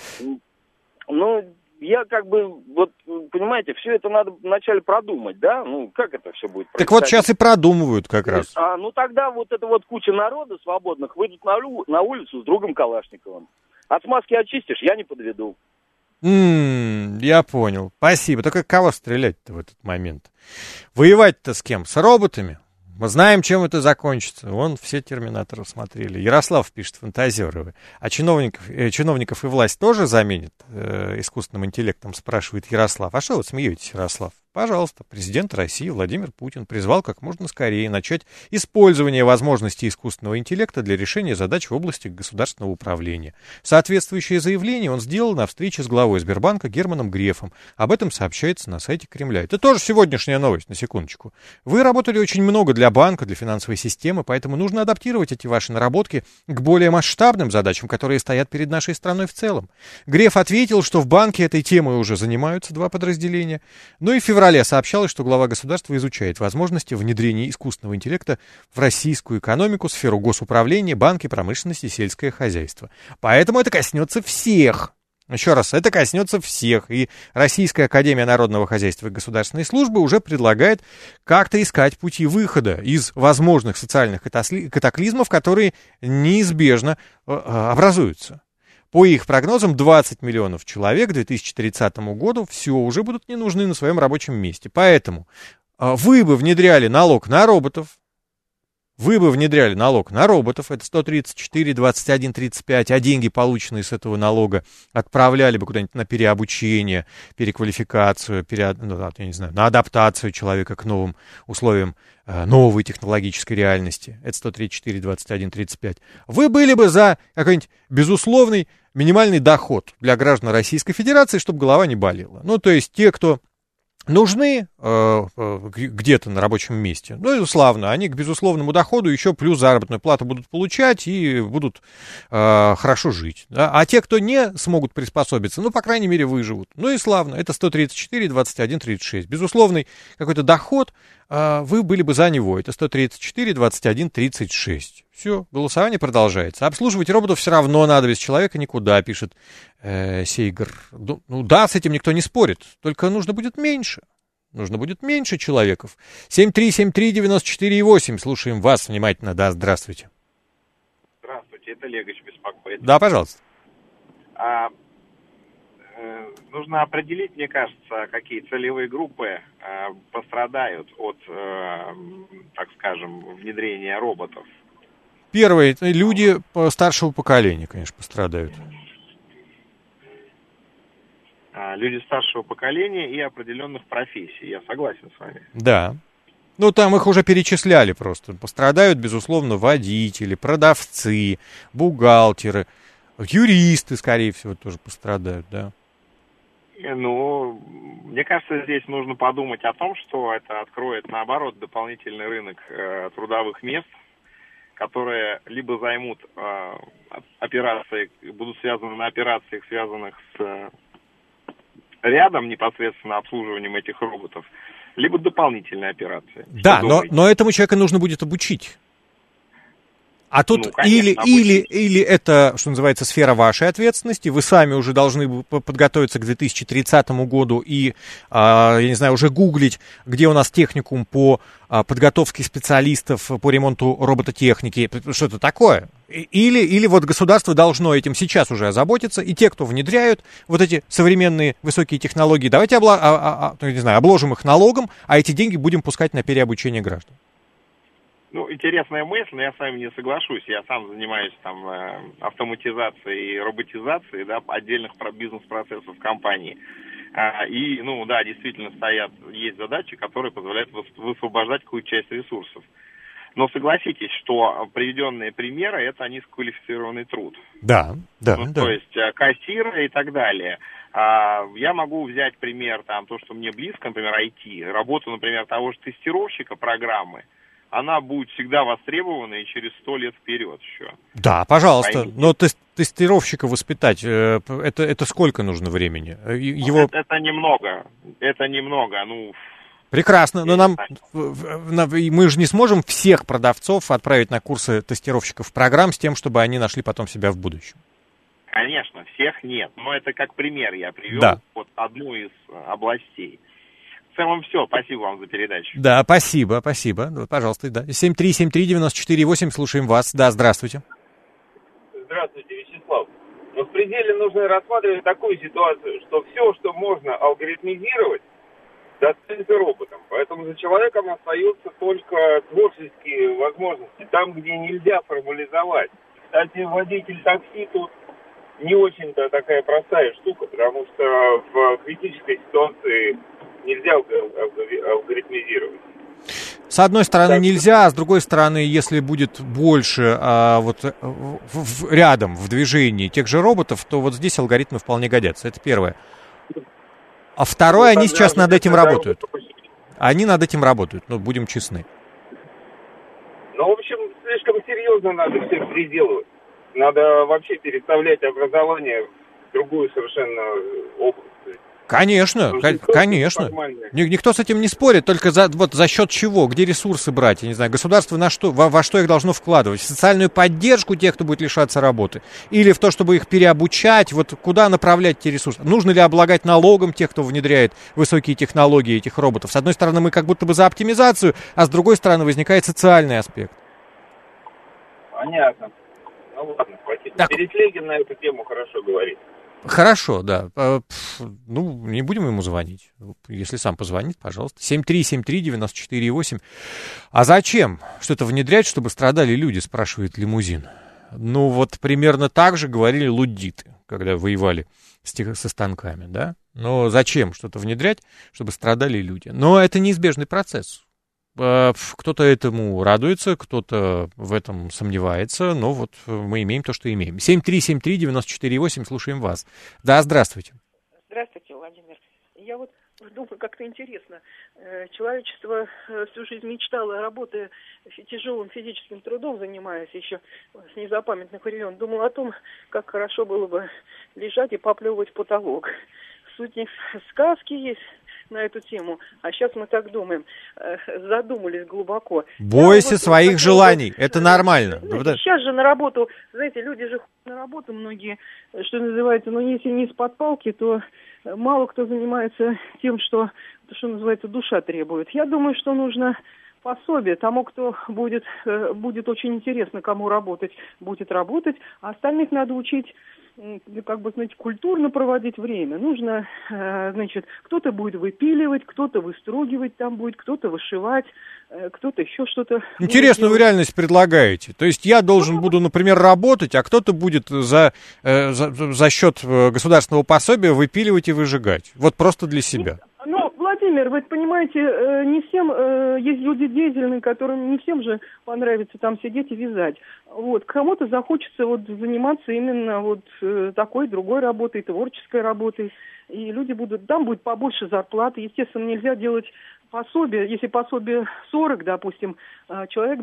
Ну... Я как бы, вот, понимаете, все это надо вначале продумать, да? Ну, как это все будет происходить? Так вот сейчас и продумывают как раз. А, ну, тогда вот эта вот куча народа свободных выйдут на, на улицу с другом Калашниковым. От смазки очистишь, я не подведу. М-м, я понял. Спасибо. Только кого стрелять-то в этот момент? Воевать-то с кем? С роботами? Мы знаем, чем это закончится. Вон все терминаторов смотрели. Ярослав пишет, фантазеры. А чиновников, э, чиновников и власть тоже заменит э, искусственным интеллектом, спрашивает Ярослав. А что вы смеетесь, Ярослав? Пожалуйста, президент России Владимир Путин призвал как можно скорее начать использование возможностей искусственного интеллекта для решения задач в области государственного управления. Соответствующее заявление он сделал на встрече с главой Сбербанка Германом Грефом. Об этом сообщается на сайте Кремля. Это тоже сегодняшняя новость, на секундочку. Вы работали очень много для банка, для финансовой системы, поэтому нужно адаптировать эти ваши наработки к более масштабным задачам, которые стоят перед нашей страной в целом. Греф ответил, что в банке этой темой уже занимаются два подразделения. Ну и в феврале сообщалось, что глава государства изучает возможности внедрения искусственного интеллекта в российскую экономику, сферу госуправления, банки, промышленности и сельское хозяйство. Поэтому это коснется всех. Еще раз, это коснется всех. И Российская академия народного хозяйства и государственной службы уже предлагает как-то искать пути выхода из возможных социальных катаклизмов, которые неизбежно образуются. По их прогнозам, двадцать миллионов человек к две тысячи тридцатому году все уже будут не нужны на своем рабочем месте. Поэтому вы бы внедряли налог на роботов, вы бы внедряли налог на роботов, это сто тридцать четыре, двадцать один, тридцать пять, а деньги, полученные с этого налога, отправляли бы куда-нибудь на переобучение, переквалификацию, пере, ну, я не знаю, на адаптацию человека к новым условиям новой технологической реальности. Это сто тридцать четыре, двадцать один, тридцать пять. Вы были бы за какой-нибудь безусловный минимальный доход для граждан Российской Федерации, чтобы голова не болела. Ну, то есть те, кто нужны э, где-то на рабочем месте, ну и славно, они к безусловному доходу еще плюс заработную плату будут получать и будут э, хорошо жить. Да? А те, кто не смогут приспособиться, ну, по крайней мере, выживут. Ну и славно, это сто тридцать четыре, двадцать один, тридцать шесть. Безусловный какой-то доход, э, вы были бы за него, это сто тридцать четыре, двадцать один, тридцать шесть. Все, голосование продолжается. Обслуживать роботов все равно надо, без человека никуда, пишет э, Сейгр. Ну, ну да, с этим никто не спорит, только нужно будет меньше. Нужно будет меньше человеков. семь три семь три девяносто четыре восемь. Слушаем вас внимательно. Да, здравствуйте. Здравствуйте, это Олегович беспокоит. Да, пожалуйста. А, э, нужно определить, мне кажется, какие целевые группы э, пострадают от, э, так скажем, внедрения роботов. Первые люди старшего поколения, конечно, пострадают. Люди старшего поколения и определенных профессий. Я согласен с вами. Да. Ну, там их уже перечисляли просто. Пострадают, безусловно, водители, продавцы, бухгалтеры, юристы, скорее всего, тоже пострадают, да. Ну, мне кажется, здесь нужно подумать о том, что это откроет, наоборот, дополнительный рынок э, трудовых мест, которые либо займут э, операции, будут связаны на операциях, связанных с э, рядом непосредственно обслуживанием этих роботов, либо дополнительные операции. Да, но, но этому человека нужно будет обучить. А тут ну, конечно, или, или, или это, что называется, сфера вашей ответственности, вы сами уже должны подготовиться к две тысячи тридцатому году и, а, я не знаю, уже гуглить, где у нас техникум по а, подготовке специалистов по ремонту робототехники, что-то такое. Или, или вот государство должно этим сейчас уже озаботиться, и те, кто внедряют вот эти современные высокие технологии, давайте обла- а, а, не знаю, обложим их налогом, а эти деньги будем пускать на переобучение граждан. Ну, интересная мысль, но я с вами не соглашусь. Я сам занимаюсь там автоматизацией и роботизацией, да, отдельных бизнес-процессов компании. И, ну, да, действительно стоят, есть задачи, которые позволяют высвобождать какую-то часть ресурсов. Но согласитесь, что приведенные примеры – это низкоквалифицированный труд. Да, да, ну, да. То есть кассиры и так далее. Я могу взять пример, там, то, что мне близко, например, ай ти. Работу, например, того же тестировщика программы. Она будет всегда востребована и через сто лет вперед еще. Да, пожалуйста. Поймите. Но тест- тестировщика воспитать, э, это, это сколько нужно времени? Его... Это, это немного. Это немного. Ну, прекрасно. Но нам, мы же не сможем всех продавцов отправить на курсы тестировщиков программ с тем, чтобы они нашли потом себя в будущем. Конечно, всех нет. Но это как пример я привел, да. Вот одну из областей. В целом все. Спасибо вам за передачу. Да, спасибо, спасибо. Пожалуйста, да. семь три семь три девяносто четыре восемь, слушаем вас. Да, здравствуйте. Здравствуйте, Вячеслав. Но в пределе нужно рассматривать такую ситуацию, что все, что можно алгоритмизировать, достанется роботом. Поэтому за человеком остаются только творческие возможности, там, где нельзя формализовать. Кстати, водитель такси тут не очень-то такая простая штука, потому что в критической ситуации нельзя алгоритмизировать. С одной стороны нельзя, а с другой стороны, если будет больше а, вот, в, в, рядом в движении тех же роботов, то вот здесь алгоритмы вполне годятся. Это первое. А второе, они сейчас над этим работают. Они над этим работают, ну, будем честны. Ну, в общем, слишком серьезно надо все переделывать. Надо вообще переставлять образование в другую совершенно область. Конечно, ну, конечно. Никто с этим не спорит, только за, вот за счет чего, где ресурсы брать, я не знаю, государство на что, во, во что их должно вкладывать, в социальную поддержку тех, кто будет лишаться работы, или в то, чтобы их переобучать, вот куда направлять те ресурсы, нужно ли облагать налогом тех, кто внедряет высокие технологии этих роботов. С одной стороны, мы как будто бы за оптимизацию, а с другой стороны, возникает социальный аспект. Понятно. Ну ладно, хватит. Так. Переслегин на эту тему хорошо говорит. Хорошо, да. Ну, не будем ему звонить. Если сам позвонит, пожалуйста. семь три семь три девять четыре восемь. А зачем что-то внедрять, чтобы страдали люди, спрашивает Лимузин. Ну, вот примерно так же говорили луддиты, когда воевали со станками, да? Но зачем что-то внедрять, чтобы страдали люди? Но это неизбежный процесс. Кто-то этому радуется, кто-то в этом сомневается, но вот мы имеем то, что имеем. семь три семь три девять четыре восемь, слушаем вас. Да, здравствуйте. Здравствуйте, Владимир. Я вот думаю, как-то интересно. Человечество всю жизнь мечтало, работая тяжелым физическим трудом, занимаясь еще с незапамятных времен, думал о том, как хорошо было бы лежать и поплевывать в потолок. Суть сказки есть на эту тему, а сейчас мы так думаем, задумались глубоко. Бойся вот своих вот, желаний, вот, это нормально. Знаете, сейчас же на работу, знаете, люди же на работу многие, что называется, но если не из-под палки, то мало кто занимается тем, что, что называется, душа требует. Я думаю, что нужно пособие тому, кто будет, будет очень интересно, кому работать, будет работать, а остальных надо учить, как бы, знаете, культурно проводить время. Нужно, значит, кто-то будет выпиливать, кто-то выстругивать там будет, кто-то вышивать, кто-то еще что-то. Интересную вы реальность предлагаете. То есть я должен буду, например, работать, а кто-то будет за, за, за счет государственного пособия выпиливать и выжигать. Вот просто для себя. Ну, Владимир, вы понимаете, не всем, есть люди деятельные, которым не всем же понравится там сидеть и вязать. Вот, кому-то захочется вот заниматься именно вот такой, другой работой, творческой работой. И люди будут, там будет побольше зарплаты. Естественно, нельзя делать пособие. Если пособие сорок, допустим, человек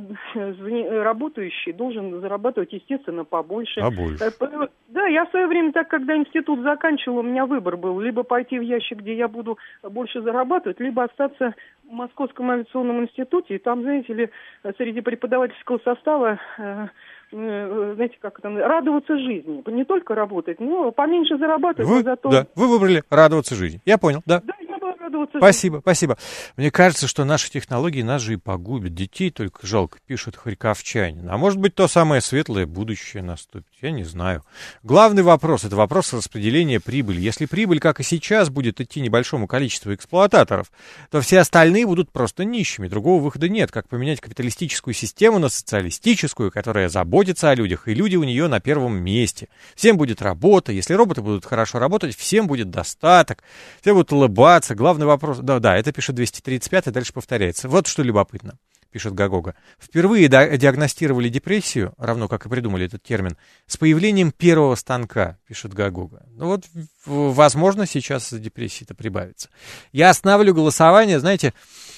работающий должен зарабатывать, естественно, побольше. Побольше. Да, я в свое время, так, когда институт заканчивал, у меня выбор был. Либо пойти в ящик, где я буду больше зарабатывать, либо остаться в Московском авиационном институте. И там, знаете ли, среди преподавательского состава, знаете, как это, радоваться жизни. Не только работать, но поменьше зарабатывать, вы, но зато... Да, вы выбрали радоваться жизни. Я понял, да. Да, я буду радоваться Спасибо, жизни. спасибо. Мне кажется, что наши технологии нас же и погубят. Детей только жалко, пишет харьковчанин. А может быть, то самое светлое будущее наступит. Я не знаю. Главный вопрос — это вопрос распределения прибыли. Если прибыль, как и сейчас, будет идти небольшому количеству эксплуататоров, то все остальные будут просто нищими. Другого выхода нет. Как поменять капиталистическую систему на социалистическую, которая заботится о людях, и люди у нее на первом месте. Всем будет работа. Если роботы будут хорошо работать, всем будет достаток. Все будут улыбаться. Главный вопрос... Да, да, это пишет двести тридцать пять, и дальше повторяется. Вот что любопытно, пишет Гагога. Впервые диагностировали депрессию, равно как и придумали этот термин, с появлением первого станка, пишет Гагога. Ну вот, возможно, сейчас депрессия-то прибавится. Я остановлю голосование, знаете,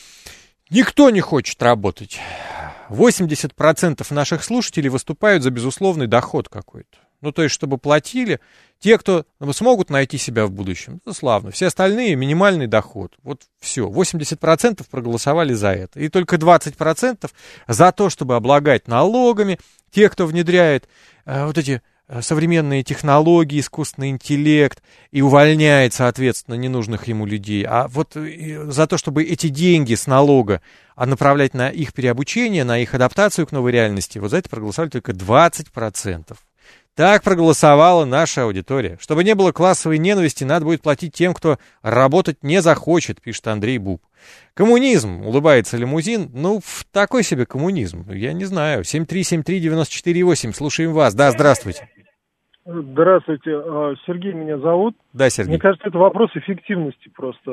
никто не хочет работать. восемьдесят процентов наших слушателей выступают за безусловный доход какой-то. Ну, то есть, чтобы платили те, кто смогут найти себя в будущем. Это славно. Все остальные — минимальный доход. Вот все. восемьдесят процентов проголосовали за это. И только двадцать процентов за то, чтобы облагать налогами те, кто внедряет э, вот эти современные технологии, искусственный интеллект и увольняет, соответственно, ненужных ему людей. А вот за то, чтобы эти деньги с налога направлять на их переобучение, на их адаптацию к новой реальности, вот за это проголосовали только двадцать процентов. Так проголосовала наша аудитория. Чтобы не было классовой ненависти, надо будет платить тем, кто работать не захочет, пишет Андрей Буб. Коммунизм, улыбается Лимузин. Ну, такой себе коммунизм. Я не знаю. семь три семь три девять четыре восемь. Слушаем вас. Да, здравствуйте. Здравствуйте. Сергей меня зовут. Да, Сергей. Мне кажется, это вопрос эффективности просто.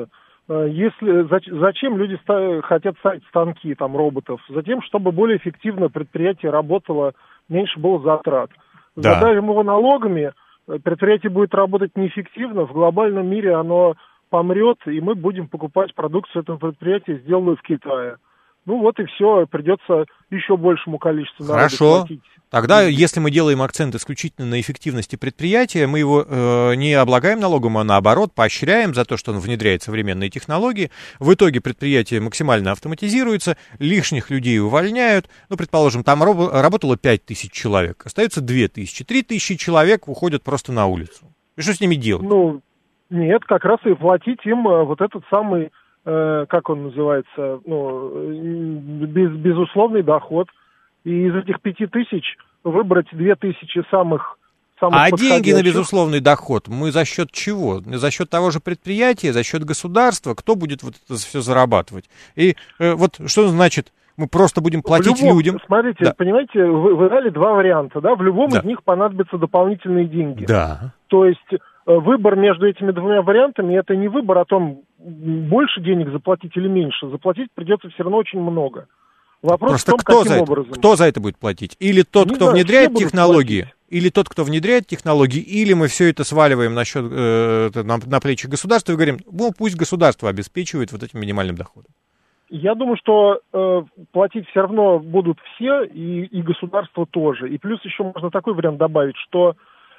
Если, зачем люди ста- хотят ставить станки, там, роботов? Затем, чтобы более эффективно предприятие работало, меньше было затрат. Да. Задавим его налогами, предприятие будет работать неэффективно, в глобальном мире оно помрет, и мы будем покупать продукцию этого предприятия, сделанную в Китае. Ну вот и все, придется еще большему количеству народа Хорошо. платить. Тогда, если мы делаем акцент исключительно на эффективности предприятия, мы его э, не облагаем налогом, а наоборот поощряем за то, что он внедряет современные технологии. В итоге предприятие максимально автоматизируется, лишних людей увольняют. Ну, предположим, там раб- работало пять тысяч человек, остается две тысячи. три тысячи человек уходят просто на улицу. И что с ними делать? Ну, нет, как раз и платить им э, вот этот самый, э, как он называется, ну, э, без, безусловный доход. И из этих пяти тысяч выбрать две тысячи самых, самых А деньги на подходящих. безусловный доход мы за счет чего? За счет того же предприятия, за счет государства? Кто будет вот это все зарабатывать? И э, вот что значит, мы просто будем платить В любом, людям? Смотрите, Да. понимаете, вы, вы дали два варианта, да? В любом Да. из них понадобятся дополнительные деньги. Да. То есть э, выбор между этими двумя вариантами, это не выбор о том, больше денег заплатить или меньше. Заплатить придется все равно очень много. Вопрос Просто в том, кто каким за это, образом. кто за это будет платить? Или тот, Не кто знаю, внедряет все будут технологии, платить. или тот, кто внедряет технологии, или мы все это сваливаем на, счет, э, на, на плечи государства и говорим, ну пусть государство обеспечивает вот этим минимальным доходом. Я думаю, что э, платить все равно будут все, и, и государство тоже. И плюс еще можно такой вариант добавить, что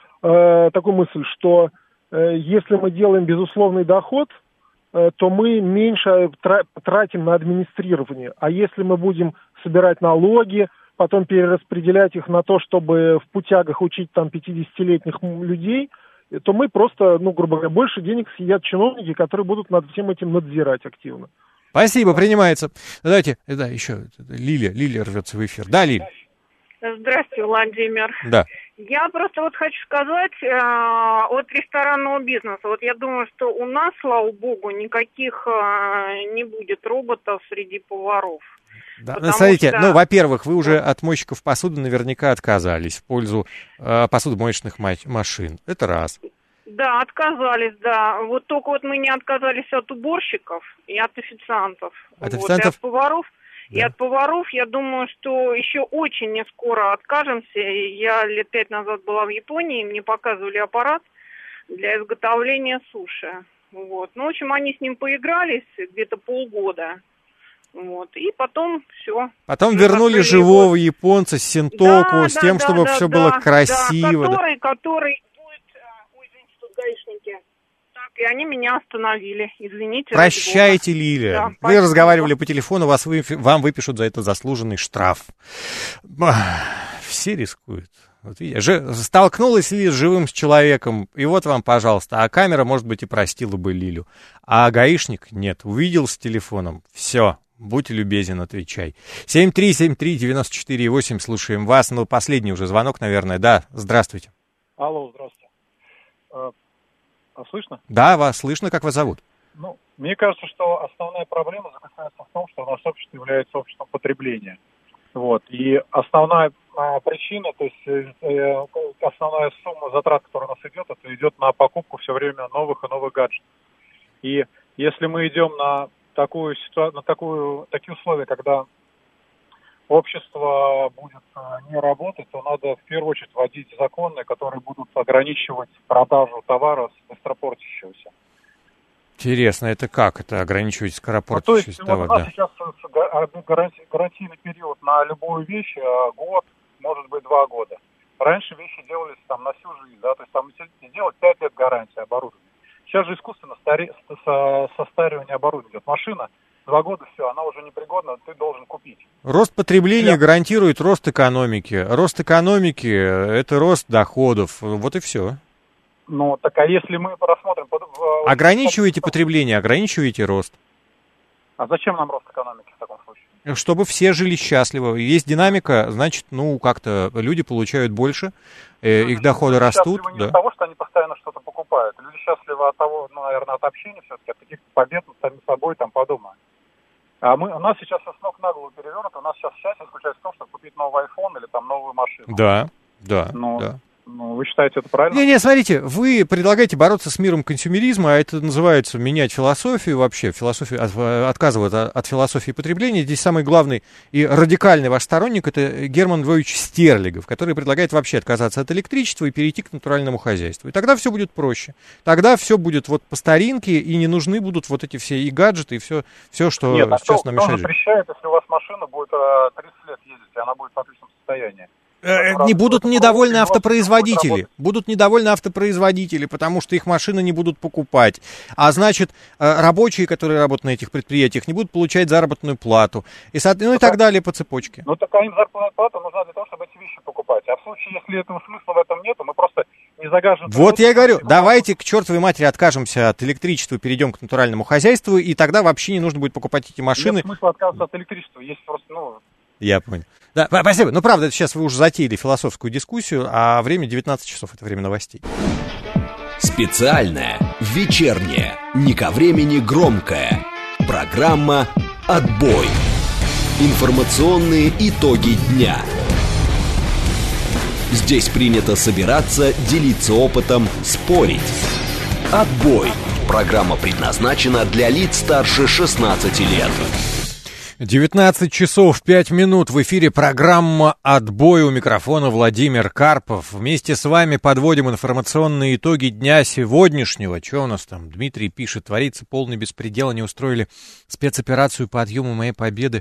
э, такую мысль, что э, если мы делаем безусловный доход, э, то мы меньше тра- тратим на администрирование. А если мы будем собирать налоги, потом перераспределять их на то, чтобы в путягах учить там пятидесятилетних людей, то мы просто, ну, грубо говоря, больше денег съедят чиновники, которые будут над всем этим надзирать активно. Спасибо, принимается. Давайте, да, еще Лилия, Лилия рвется в эфир. Да, Лилия? Здравствуйте, Владимир. Да. Я просто вот хочу сказать э, от ресторанного бизнеса. Вот я думаю, что у нас, слава богу, никаких э, не будет роботов среди поваров. Да, Потому смотрите, что- ну, во-первых, вы уже от мойщиков посуды наверняка отказались в пользу э, посудомоечных ма- машин. Это раз. Да, отказались, да. Вот только вот мы не отказались от уборщиков и от официантов. От Вот, официантов? И от поваров. Да. И от поваров, я думаю, что еще очень не скоро откажемся. И я лет пять назад была в Японии, мне показывали аппарат для изготовления суши. Вот. Ну, в общем, они с ним поигрались где-то полгода. Вот. И потом все. Потом вернули живого японца с синтоку, Да, с да, тем, да, чтобы да, все да, было да, красиво. да. который, который будет, а, ой, извините, тут гаишники. Так, и они меня остановили, извините. ради Прощайте, бога. Лилия. Да, Вы спасибо. разговаривали по телефону, вас вы, вам выпишут за это заслуженный штраф. Ах, все рискуют. Вот видите, же- столкнулась ли с живым с человеком, и вот вам, пожалуйста, а камера, может быть, и простила бы Лилю. А гаишник нет, увидел с телефоном, все, будь любезен, отвечай. семь три семь три девять четыре восемь, слушаем вас. Ну, последний уже звонок, наверное, да, здравствуйте. Алло, здравствуйте. А, а слышно? Да, вас слышно, как вас зовут? Ну, мне кажется, что основная проблема заключается в том, что у нас общество является обществом потребления. Вот. И основная а, причина, то есть э, э, основная сумма затрат, которая у нас идет, это идет на покупку все время новых и новых гаджетов. И если мы идем на такую ситуацию, на такую, такие условия, когда общество будет а, не работать, то надо в первую очередь вводить законы, которые будут ограничивать продажу товара с быстропортящегося. Интересно, это как? Это ограничивать Ну, то скоропортящийся есть вот товар, у нас да? сейчас с- га- гаранти- гарантийный период на любую вещь а, год, может быть, два года. Раньше вещи делались там на всю жизнь, да, то есть там сделать пять лет гарантии оборудования. Сейчас же искусственно старе- со- состаривание оборудования идет. Машина два года, все, она уже непригодна, ты должен купить. Рост потребления Я- гарантирует рост экономики. Рост экономики – это рост доходов. Вот и все. Ну, так а если мы рассмотрим... под- в- Ограничиваете потребление, ограничиваете рост. А зачем нам рост экономики в таком случае? Чтобы все жили счастливо. Есть динамика, значит, ну, как-то люди получают больше, э, их доходы растут. Счастливы не Да. от того, что они постоянно что-то покупают. Люди счастливы от того, ну, наверное, от общения все-таки, от каких-то побед над самим собой, там, подумаю. А мы, у нас сейчас с ног на голову перевернуто, у нас сейчас счастье заключается в том, чтобы купить новый айфон или там новую машину. Да, да, Ну, да. Ну, вы считаете это правильно? Не-не, смотрите, вы предлагаете бороться с миром консюмеризма, а это называется менять философию вообще, философию, от, отказываться от, от философии потребления. Здесь самый главный и радикальный ваш сторонник — это Герман Львович Стерлигов, который предлагает вообще отказаться от электричества и перейти к натуральному хозяйству. И тогда все будет проще. Тогда все будет вот по старинке, и не нужны будут вот эти все и гаджеты, и все, все что Нет, а сейчас кто, нам кто мешает жить. запрещает, если у вас машина будет тридцать лет ездить, и она будет в отличном состоянии? Не будут недовольны автопроизводители. Будут недовольны автопроизводители, потому что их машины не будут покупать. А значит, рабочие, которые работают на этих предприятиях, не будут получать заработную плату. И, ну, и так далее по цепочке. Ну, так им заработная плата нужна для того, чтобы эти вещи покупать. А в случае, если этого смысла в этом нет, мы просто не загаживаем... Вот я и говорю, давайте к чертовой матери откажемся от электричества, перейдем к натуральному хозяйству, и тогда вообще не нужно будет покупать эти машины. Нет смысла отказываться от электричества. Есть просто, ну... Я понял. Да, спасибо. Ну, правда, сейчас вы уже затеяли философскую дискуссию, а время девятнадцать часов, это время новостей. Специальная, вечерняя, не ко времени громкая. Программа «Отбой». Информационные итоги дня. Здесь принято собираться, делиться опытом, спорить. «Отбой». Программа предназначена для лиц старше шестнадцати лет. девятнадцать часов пять минут, в эфире программа «Отбой», у микрофона Владимир Карпов. Вместе с вами подводим информационные итоги дня сегодняшнего. Что у нас там? Дмитрий пишет: творится полный беспредел, они устроили спецоперацию по отъему моей победы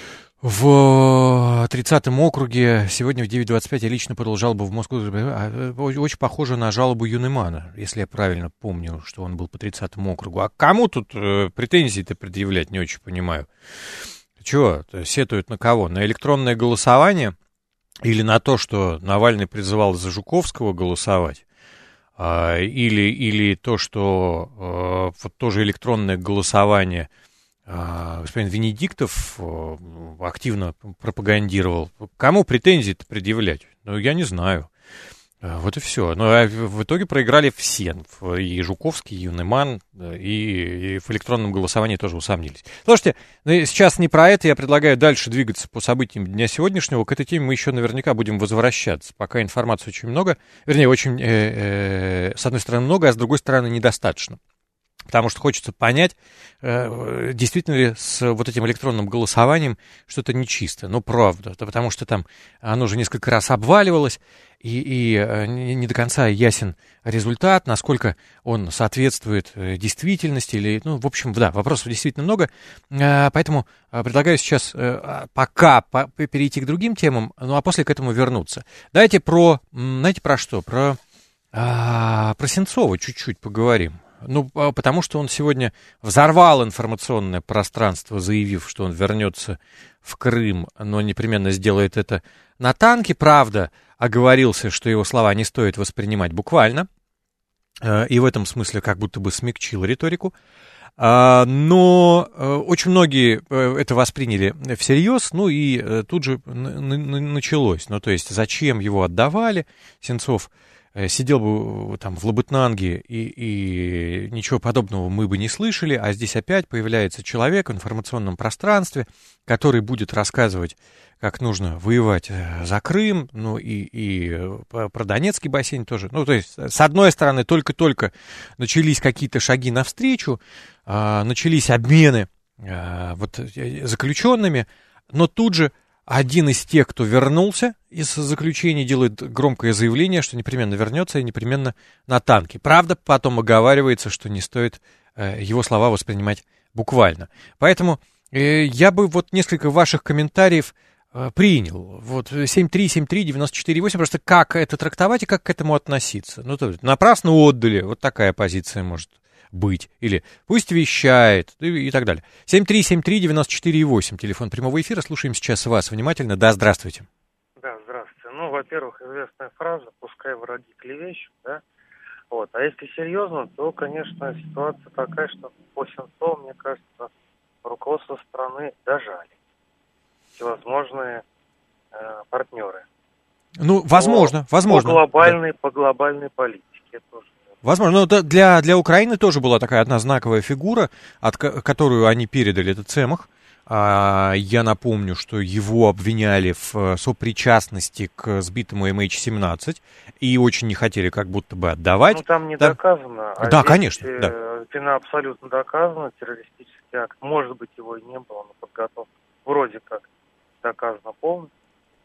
в тридцатом округе. Сегодня в девять двадцать пять я лично подал жалобу в Москву. Очень похоже на жалобу Юнемана, если я правильно помню, что он был по тридцатому округу. А кому тут претензии-то предъявлять, не очень понимаю. Чего сетуют на кого? На электронное голосование или на то, что Навальный призывал за Жуковского голосовать? А, или, или то, что а, вот тоже электронное голосование а, господин Венедиктов а, активно пропагандировал. Кому претензии-то предъявлять? Ну, я не знаю. Вот и все. Но в итоге проиграли все. И Жуковский, и Юнеман, и, и в электронном голосовании тоже усомнились. Слушайте, сейчас не про это. Я предлагаю дальше двигаться по событиям дня сегодняшнего. К этой теме мы еще наверняка будем возвращаться. Пока информации очень много. Вернее, очень, э, э, с одной стороны, много, а с другой стороны, недостаточно. Потому что хочется понять, э, действительно ли с вот этим электронным голосованием что-то нечисто. Ну, правда. Потому что там оно же несколько раз обваливалось, и, и э, не до конца ясен результат, насколько он соответствует э, действительности. Или, ну, в общем, да, вопросов действительно много. Э, поэтому э, предлагаю сейчас э, пока по, перейти к другим темам, ну, а после к этому вернуться. Давайте про, знаете, про что? Про, э, про Сенцова чуть-чуть поговорим. Ну, потому что он сегодня взорвал информационное пространство, заявив, что он вернется в Крым, но непременно сделает это на танке. Правда, оговорился, что его слова не стоит воспринимать буквально, и в этом смысле как будто бы смягчил риторику. Но очень многие это восприняли всерьез, ну и тут же началось. Ну, то есть, зачем его отдавали? Сенцов сидел бы там в Лабытнанге, и, и ничего подобного мы бы не слышали, а здесь опять появляется человек в информационном пространстве, который будет рассказывать, как нужно воевать за Крым, ну и, и про Донецкий бассейн тоже. Ну, то есть, с одной стороны, только-только начались какие-то шаги навстречу, а, начались обмены а, вот, заключенными, но тут же один из тех, кто вернулся из заключения, делает громкое заявление, что непременно вернется и непременно на танке. Правда, потом оговаривается, что не стоит э, его слова воспринимать буквально. Поэтому э, я бы вот несколько ваших комментариев э, принял. Вот семь три семь три девяносто четыре восемь, просто как это трактовать и как к этому относиться. Ну, то есть, напрасно отдали, вот такая позиция может быть. Или пусть вещает, и, и так далее. семь три семь три девяносто четыре восемь, телефон прямого эфира. Слушаем сейчас вас внимательно. Да, здравствуйте. Да, здравствуйте. Ну, во-первых, известная фраза «пускай враги клевещут», да? Вот. А если серьезно, то, конечно, ситуация такая, что по Сенцову, мне кажется, руководство страны дожали всевозможные э, партнеры. Ну, возможно, по, возможно. По глобальной, да. по глобальной политике тоже. Возможно, но для, для Украины тоже была такая одна знаковая фигура, от которую они передали этот Цемах, Я напомню, что его обвиняли в сопричастности к сбитому эм эйч семнадцать и очень не хотели как будто бы отдавать. Ну, там не да. доказано. А да, здесь, конечно. э, Да. Вина абсолютно доказана, террористический акт. Может быть, его и не было, но подготовка вроде как доказана полностью.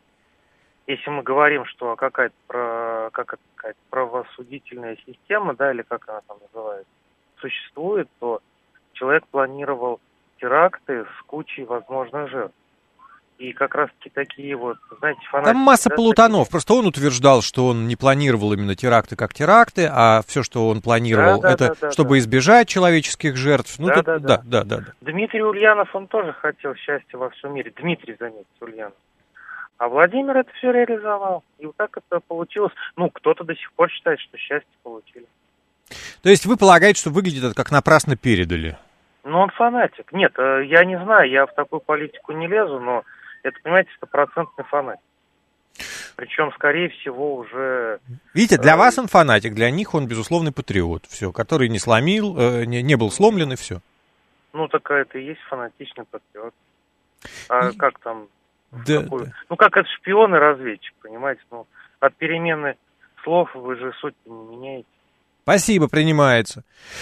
Если мы говорим, что какая-то, про, как это сказать, правосудительная система, да, или как она там называется, существует, то человек планировал теракты с кучей возможных жертв. И как раз-таки такие вот, знаете, фанатики... Там масса да, полутонов. такие... Просто он утверждал, что он не планировал именно теракты как теракты, а все, что он планировал, да, да, это да, да, чтобы да. избежать человеческих жертв. Ну, да, тут, да, да, да. да, да, да. Дмитрий Ульянов, он тоже хотел счастья во всем мире. Дмитрий, заметьте, Ульянов. А Владимир это все реализовал. И вот так это получилось. Ну, кто-то до сих пор считает, что счастье получили. То есть вы полагаете, что выглядит это как напрасно передали? Ну, он фанатик. Нет, я не знаю, я в такую политику не лезу, но это, понимаете, стопроцентный фанатик. Причем, скорее всего, уже... Видите, для э... вас он фанатик, для них он безусловный патриот. Все, который не сломил, э, не, не был сломлен, и все. Ну, так это и есть фанатичный патриот. А и... как там... Да, какую... да. Ну, как это шпион и разведчик, понимаете? Ну, от перемены слов вы же суть не меняете. Спасибо, принимается.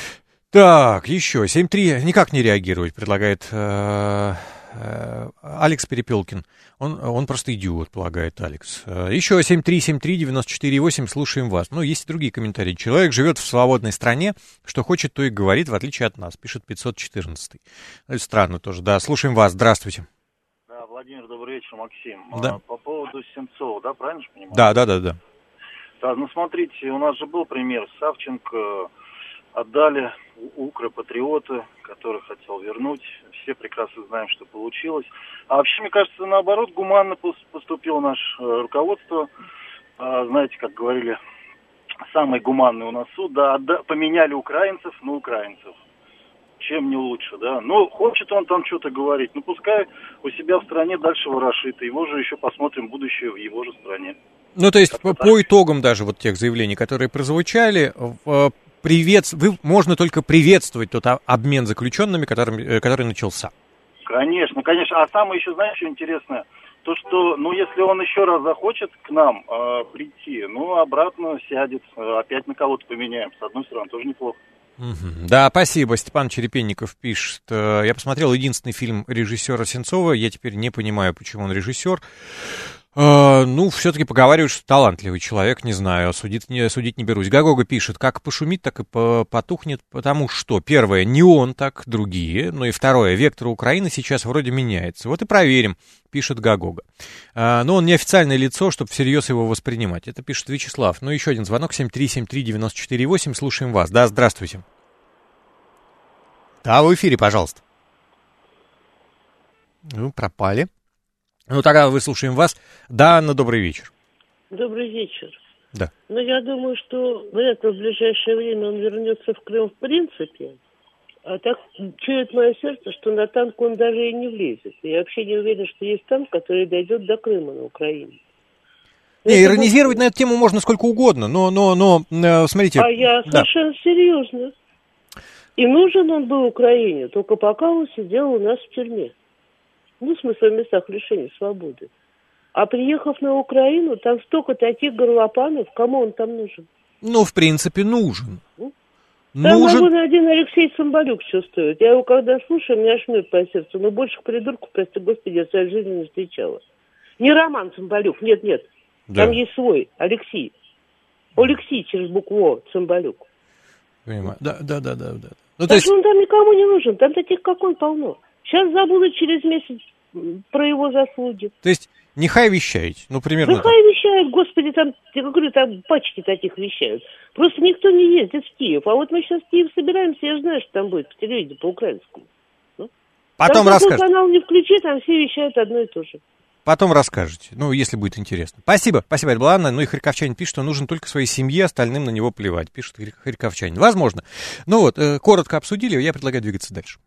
Так, еще. семь три никак не реагировать, предлагает э, э, Алекс Перепелкин. Он, он просто идиот, полагает Алекс. Еще семь три семь три девяносто четыре восемь, слушаем вас. Ну, есть и другие комментарии. Человек живет в свободной стране, что хочет, то и говорит, в отличие от нас, пишет пятьсот четырнадцатый. Это странно тоже. Да, слушаем вас. Здравствуйте. Да, Владимир, добрый вечер, Максим. Да. А, по поводу Сенцова, да, правильно же понимаю? Да, да, да, да. Да, ну смотрите, у нас же был пример. Савченко отдали укропатриоты, который хотел вернуть. Все прекрасно знаем, что получилось. А вообще, мне кажется, наоборот, гуманно поступило наше руководство. А, знаете, как говорили, самый гуманный у нас суд. Да, отда- поменяли украинцев на украинцев. Чем не лучше, да. Ну, хочет он там что-то говорить, ну, пускай у себя в стране дальше ворошит. Его же еще посмотрим будущее в его же стране. Ну, то есть, по, по итогам даже вот тех заявлений, которые прозвучали, привет, вы, можно только приветствовать тот обмен заключенными, который, который начался. Конечно, конечно. А самое еще, знаешь, что интересное? То, что, ну, если он еще раз захочет к нам э, прийти, ну, обратно сядет, опять на кого-то поменяем. С одной стороны, тоже неплохо. Угу. Да, спасибо. Степан Черепенников пишет. Я посмотрел единственный фильм режиссера Сенцова. Я теперь не понимаю, почему он режиссер. Uh, ну, все-таки поговаривают, что талантливый человек, не знаю, судить не, судить не берусь. Гагога пишет, как пошумит, так и потухнет, потому что, первое, не он так, другие, ну и второе, вектор Украины сейчас вроде меняется. Вот и проверим, пишет Гагога. Uh, но он не официальное лицо, чтобы всерьез его воспринимать. Это пишет Вячеслав. Ну, еще один звонок, семь три семь три девяносто четыре восемь, слушаем вас. Да, здравствуйте. Да, в эфире, пожалуйста. Ну, пропали. Ну, тогда выслушаем вас. Да, Анна, добрый вечер. Добрый вечер. Да. Но я думаю, что вряд ли в ближайшее время он вернется в Крым в принципе. А так чует мое сердце, что на танк он даже и не влезет. Я вообще не уверен, что есть танк, который дойдет до Крыма на Украине. Не, это иронизировать будет... на эту тему можно сколько угодно, но, но, но, э, смотрите... А я да. совершенно серьезно. И нужен он был Украине, только пока он сидел у нас в тюрьме. Ну, в смысле, в местах лишения свободы. А приехав на Украину, там столько таких горлопанов, кому он там нужен? Ну, в принципе, нужен. Там нужен... могу один Алексей Цымбалюк чувствует. Я его когда слушаю, меня шмет по сердцу. Но больших придурков, прости господи, я в своей жизни не встречала. Не Роман Цымбалюк, нет-нет. Да. Там есть свой, Алексей. Алексей через букву О, Цымбалюк. Понимаю. Да, да, да, да. да. Ну, так есть... что он там никому не нужен, там таких, как он, полно. Сейчас забудут через месяц про его заслуги. То есть, нехай вещаете, ну, примерно... Нехай вещают, господи, там, я говорю, там пачки таких вещают. Просто никто не ездит в Киев. А вот мы сейчас в Киев собираемся, я знаю, что там будет по телевидению, по-украинскому. Ну? Потом там расскажете. Там канал не включи, там все вещают одно и то же. Потом расскажете, ну, если будет интересно. Спасибо, спасибо, это была Анна. Ну и харьковчанин пишет, что нужен только своей семье, остальным на него плевать, пишет харьковчанин. Возможно. Ну вот, э, коротко обсудили, я предлагаю двигаться дальше.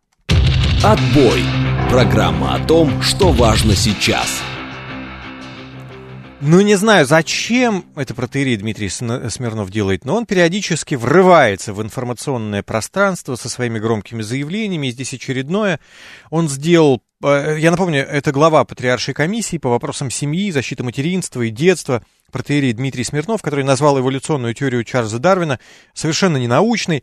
Отбой. Программа о том, что важно сейчас. Ну, не знаю, зачем это протоиерей Дмитрий Смирнов делает, но он периодически врывается в информационное пространство со своими громкими заявлениями. И здесь очередное. Он сделал, я напомню, это глава Патриаршей комиссии по вопросам семьи, защиты материнства и детства, протоиерей Дмитрий Смирнов, который назвал эволюционную теорию Чарльза Дарвина совершенно ненаучной.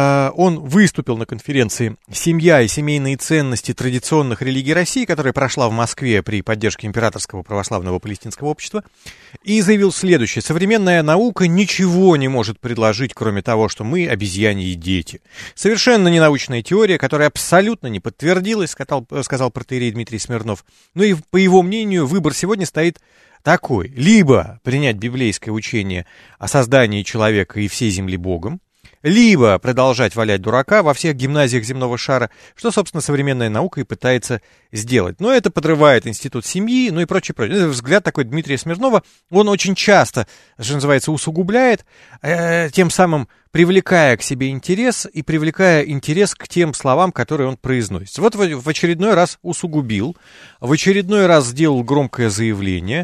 Он выступил на конференции «Семья и семейные ценности традиционных религий России», которая прошла в Москве при поддержке Императорского православного палестинского общества, и заявил следующее: «Современная наука ничего не может предложить, кроме того, что мы обезьяньи дети. Совершенно ненаучная теория, которая абсолютно не подтвердилась», сказал, сказал протоиерей Дмитрий Смирнов. Ну и, по его мнению, выбор сегодня стоит такой: либо принять библейское учение о создании человека и всей земли Богом, либо продолжать валять дурака во всех гимназиях земного шара, что, собственно, современная наука и пытается сделать. Но это подрывает институт семьи, ну и прочее, прочее. Взгляд такой Дмитрия Смирнова, он очень часто, что называется, усугубляет, э, тем самым привлекая к себе интерес и привлекая интерес к тем словам, которые он произносит. Вот в, в очередной раз усугубил, в очередной раз сделал громкое заявление,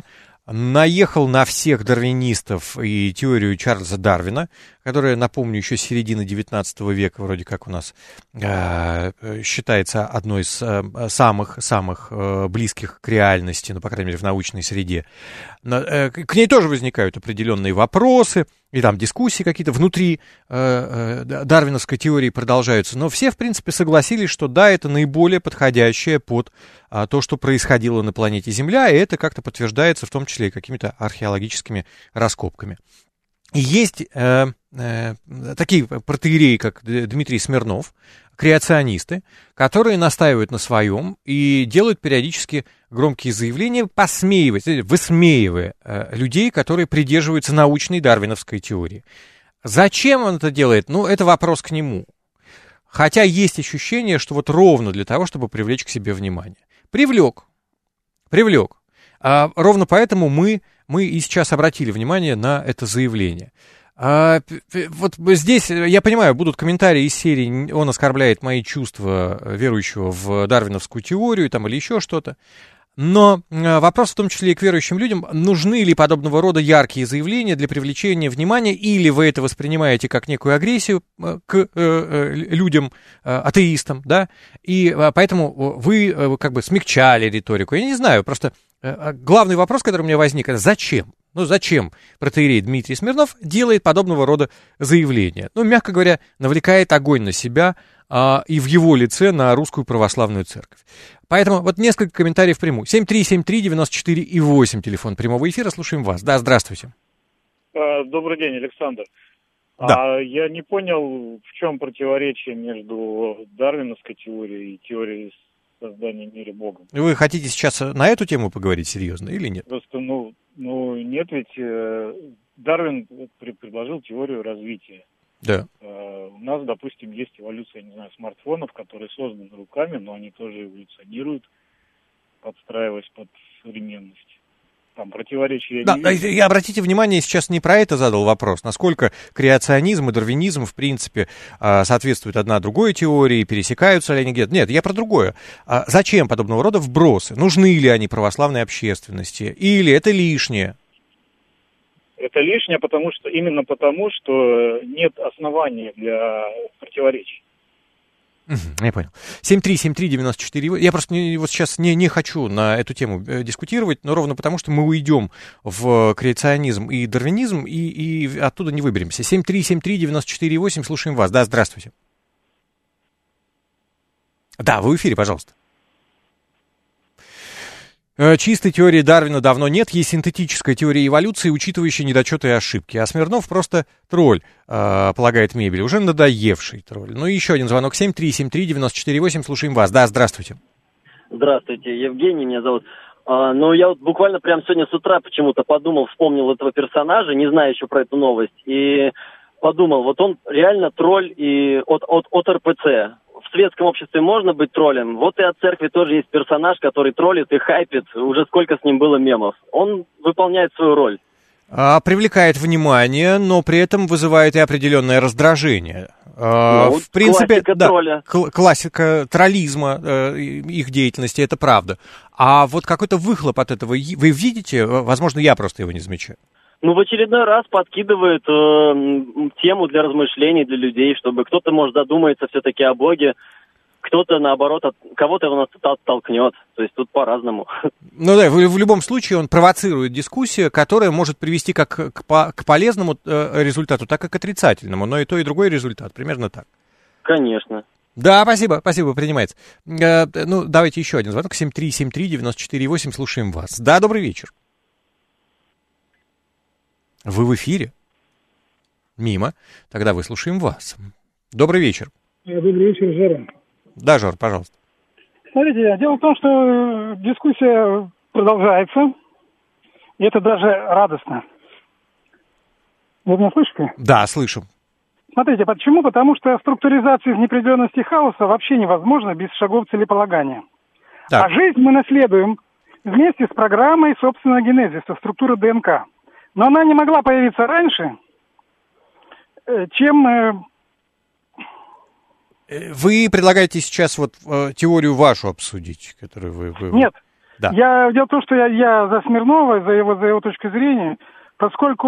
наехал на всех дарвинистов и теорию Чарльза Дарвина, которая, напомню, еще с середины девятнадцатого века вроде как у нас э, считается одной из самых-самых э, э, близких к реальности, ну, по крайней мере, в научной среде. Но, э, к ней тоже возникают определенные вопросы, и там дискуссии какие-то внутри э, э, дарвиновской теории продолжаются. Но все, в принципе, согласились, что да, это наиболее подходящее под э, то, что происходило на планете Земля, и это как-то подтверждается в том числе и какими-то археологическими раскопками. И есть э, э, такие протоиереи, как Дмитрий Смирнов, креационисты, которые настаивают на своем и делают периодически громкие заявления, посмеивая, высмеивая э, людей, которые придерживаются научной дарвиновской теории. Зачем он это делает? Ну, это вопрос к нему. Хотя есть ощущение, что вот ровно для того, чтобы привлечь к себе внимание. Привлек. Привлек. А ровно поэтому мы, мы и сейчас обратили внимание на это заявление. А, вот здесь, я понимаю, будут комментарии из серии «Он оскорбляет мои чувства верующего в дарвиновскую теорию» там, или еще что-то. Но вопрос в том числе и к верующим людям: нужны ли подобного рода яркие заявления для привлечения внимания, или вы это воспринимаете как некую агрессию к э, э, людям, э, атеистам, да, и э, поэтому вы э, как бы смягчали риторику. Я не знаю, просто э, главный вопрос, который у меня возник, это зачем? Ну, зачем протоиерей Дмитрий Смирнов делает подобного рода заявления? Ну, мягко говоря, навлекает огонь на себя а, и в его лице на Русскую Православную Церковь. Поэтому вот несколько комментариев приму. семь три семь три девяносто четыре и восемь, телефон прямого эфира, слушаем вас. Да, здравствуйте. Добрый день, Александр. Да. А, я не понял, в чем противоречие между дарвиновской теорией и теорией создания мира Богом. Вы хотите сейчас на эту тему поговорить серьезно или нет? Просто, ну, ну нет, ведь э, Дарвин предложил теорию развития. Да. Э, у нас, допустим, есть эволюция, я не знаю, смартфонов, которые созданы руками, но они тоже эволюционируют, подстраиваясь под современность. Там противоречия я да, не вижу. И обратите внимание, я сейчас не про это задал вопрос, насколько креационизм и дарвинизм, в принципе, соответствуют одна другой теории, пересекаются ли они где-то. Нет, я про другое. Зачем подобного рода вбросы? Нужны ли они православной общественности? Или это лишнее? Это лишнее, потому что именно потому, что нет основания для противоречий. Я понял. семь три семь три девяносто четыре. Я просто не, вот сейчас не, не хочу на эту тему э, дискутировать, но ровно потому, что мы уйдем в креационизм и дарвинизм, и, и оттуда не выберемся. семь три семь три девяносто четыре восемь, слушаем вас. Да, здравствуйте. Да, вы в эфире, пожалуйста. Чистой теории Дарвина давно нет, есть синтетическая теория эволюции, учитывающая недочеты и ошибки. А Смирнов просто тролль, э, полагает Мебель, уже надоевший тролль. Ну и еще один звонок, семь три семь три девяносто четыре восемь, слушаем вас. Да, здравствуйте. Здравствуйте, Евгений меня зовут. А, ну, я вот буквально прямо сегодня с утра почему-то подумал, вспомнил этого персонажа, не знаю еще про эту новость, и подумал, вот он реально тролль и от, от, от эр пэ цэ. В светском обществе можно быть троллем, вот и от церкви тоже есть персонаж, который троллит и хайпит, уже сколько с ним было мемов. Он выполняет свою роль. А, привлекает внимание, но при этом вызывает и определенное раздражение. Ну, в принципе, классика да, тролля. Кл- классика троллизма э, их деятельности, это правда. А вот какой-то выхлоп от этого вы видите? Возможно, я просто его не замечаю. Ну, в очередной раз подкидывает э, тему для размышлений для людей, чтобы кто-то, может, задумается все-таки о Боге, кто-то, наоборот, от, кого-то его оттолкнет. То есть тут по-разному. Ну да, в, в любом случае он провоцирует дискуссию, которая может привести как к, по, к полезному э, результату, так и к отрицательному. Но и то, и другой результат. Примерно так. Конечно. Да, спасибо, спасибо, принимается. Э, ну, давайте еще один звонок. семь три семь три девять четыре восемь, слушаем вас. Да, добрый вечер. Вы в эфире? Мимо. Тогда выслушаем вас. Добрый вечер. Добрый вечер, Жора. Да, Жор, пожалуйста. Смотрите, дело в том, что дискуссия продолжается, и это даже радостно. Вы меня слышите? Да, слышу. Смотрите, почему? Потому что структуризация из неопределенности хаоса вообще невозможна без шагов целеполагания. Так. А жизнь мы наследуем вместе с программой собственного генезиса, структуры ДНК. Но она не могла появиться раньше, чем... Вы предлагаете сейчас вот э, теорию вашу обсудить, которую вы... вы... Нет. Да. Я, дело в том, что я, я за Смирнова, за его, за его точку зрения, поскольку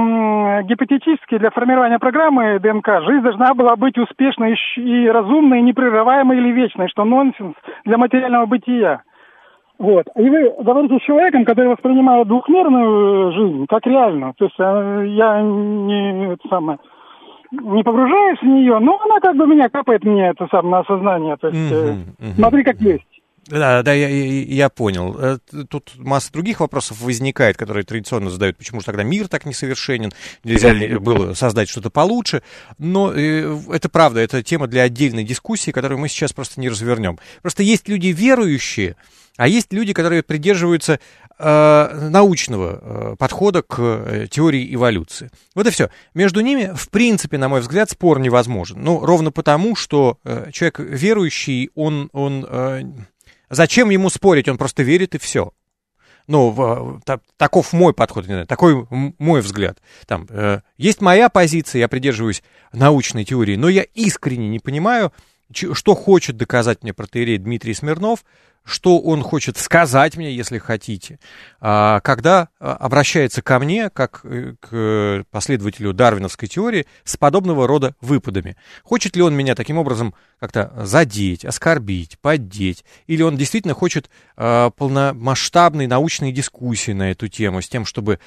м, гипотетически для формирования программы ДНК жизнь должна была быть успешной и, и разумной, и непрерываемой или вечной, что нонсенс для материального бытия. Вот. И вы говорите с человеком, который воспринимает двухмерную жизнь как реальную. То есть я не, это самое, не погружаюсь в нее, но она как бы меня капает мне это самое на осознание. То есть mm-hmm, mm-hmm. смотри, как есть. Да, да, я, я, я понял. Тут масса других вопросов возникает, которые традиционно задают, почему же тогда мир так несовершенен, нельзя ли было создать что-то получше. Но э, это правда, это тема для отдельной дискуссии, которую мы сейчас просто не развернем. Просто есть люди верующие, а есть люди, которые придерживаются э, научного э, подхода к э, теории эволюции. Вот и все. Между ними, в принципе, на мой взгляд, спор невозможен. Ну, ровно потому, что э, человек верующий, он... он э, зачем ему спорить? Он просто верит, и все. Ну, в, та, таков мой подход, не знаю, такой мой взгляд. Там, э, есть моя позиция, я придерживаюсь научной теории, но я искренне не понимаю, ч, что хочет доказать мне протоиерей Дмитрий Смирнов, что он хочет сказать мне, если хотите, когда обращается ко мне, как к последователю дарвиновской теории, с подобного рода выпадами. Хочет ли он меня таким образом как-то задеть, оскорбить, поддеть, или он действительно хочет полномасштабной научной дискуссии на эту тему, с тем, чтобы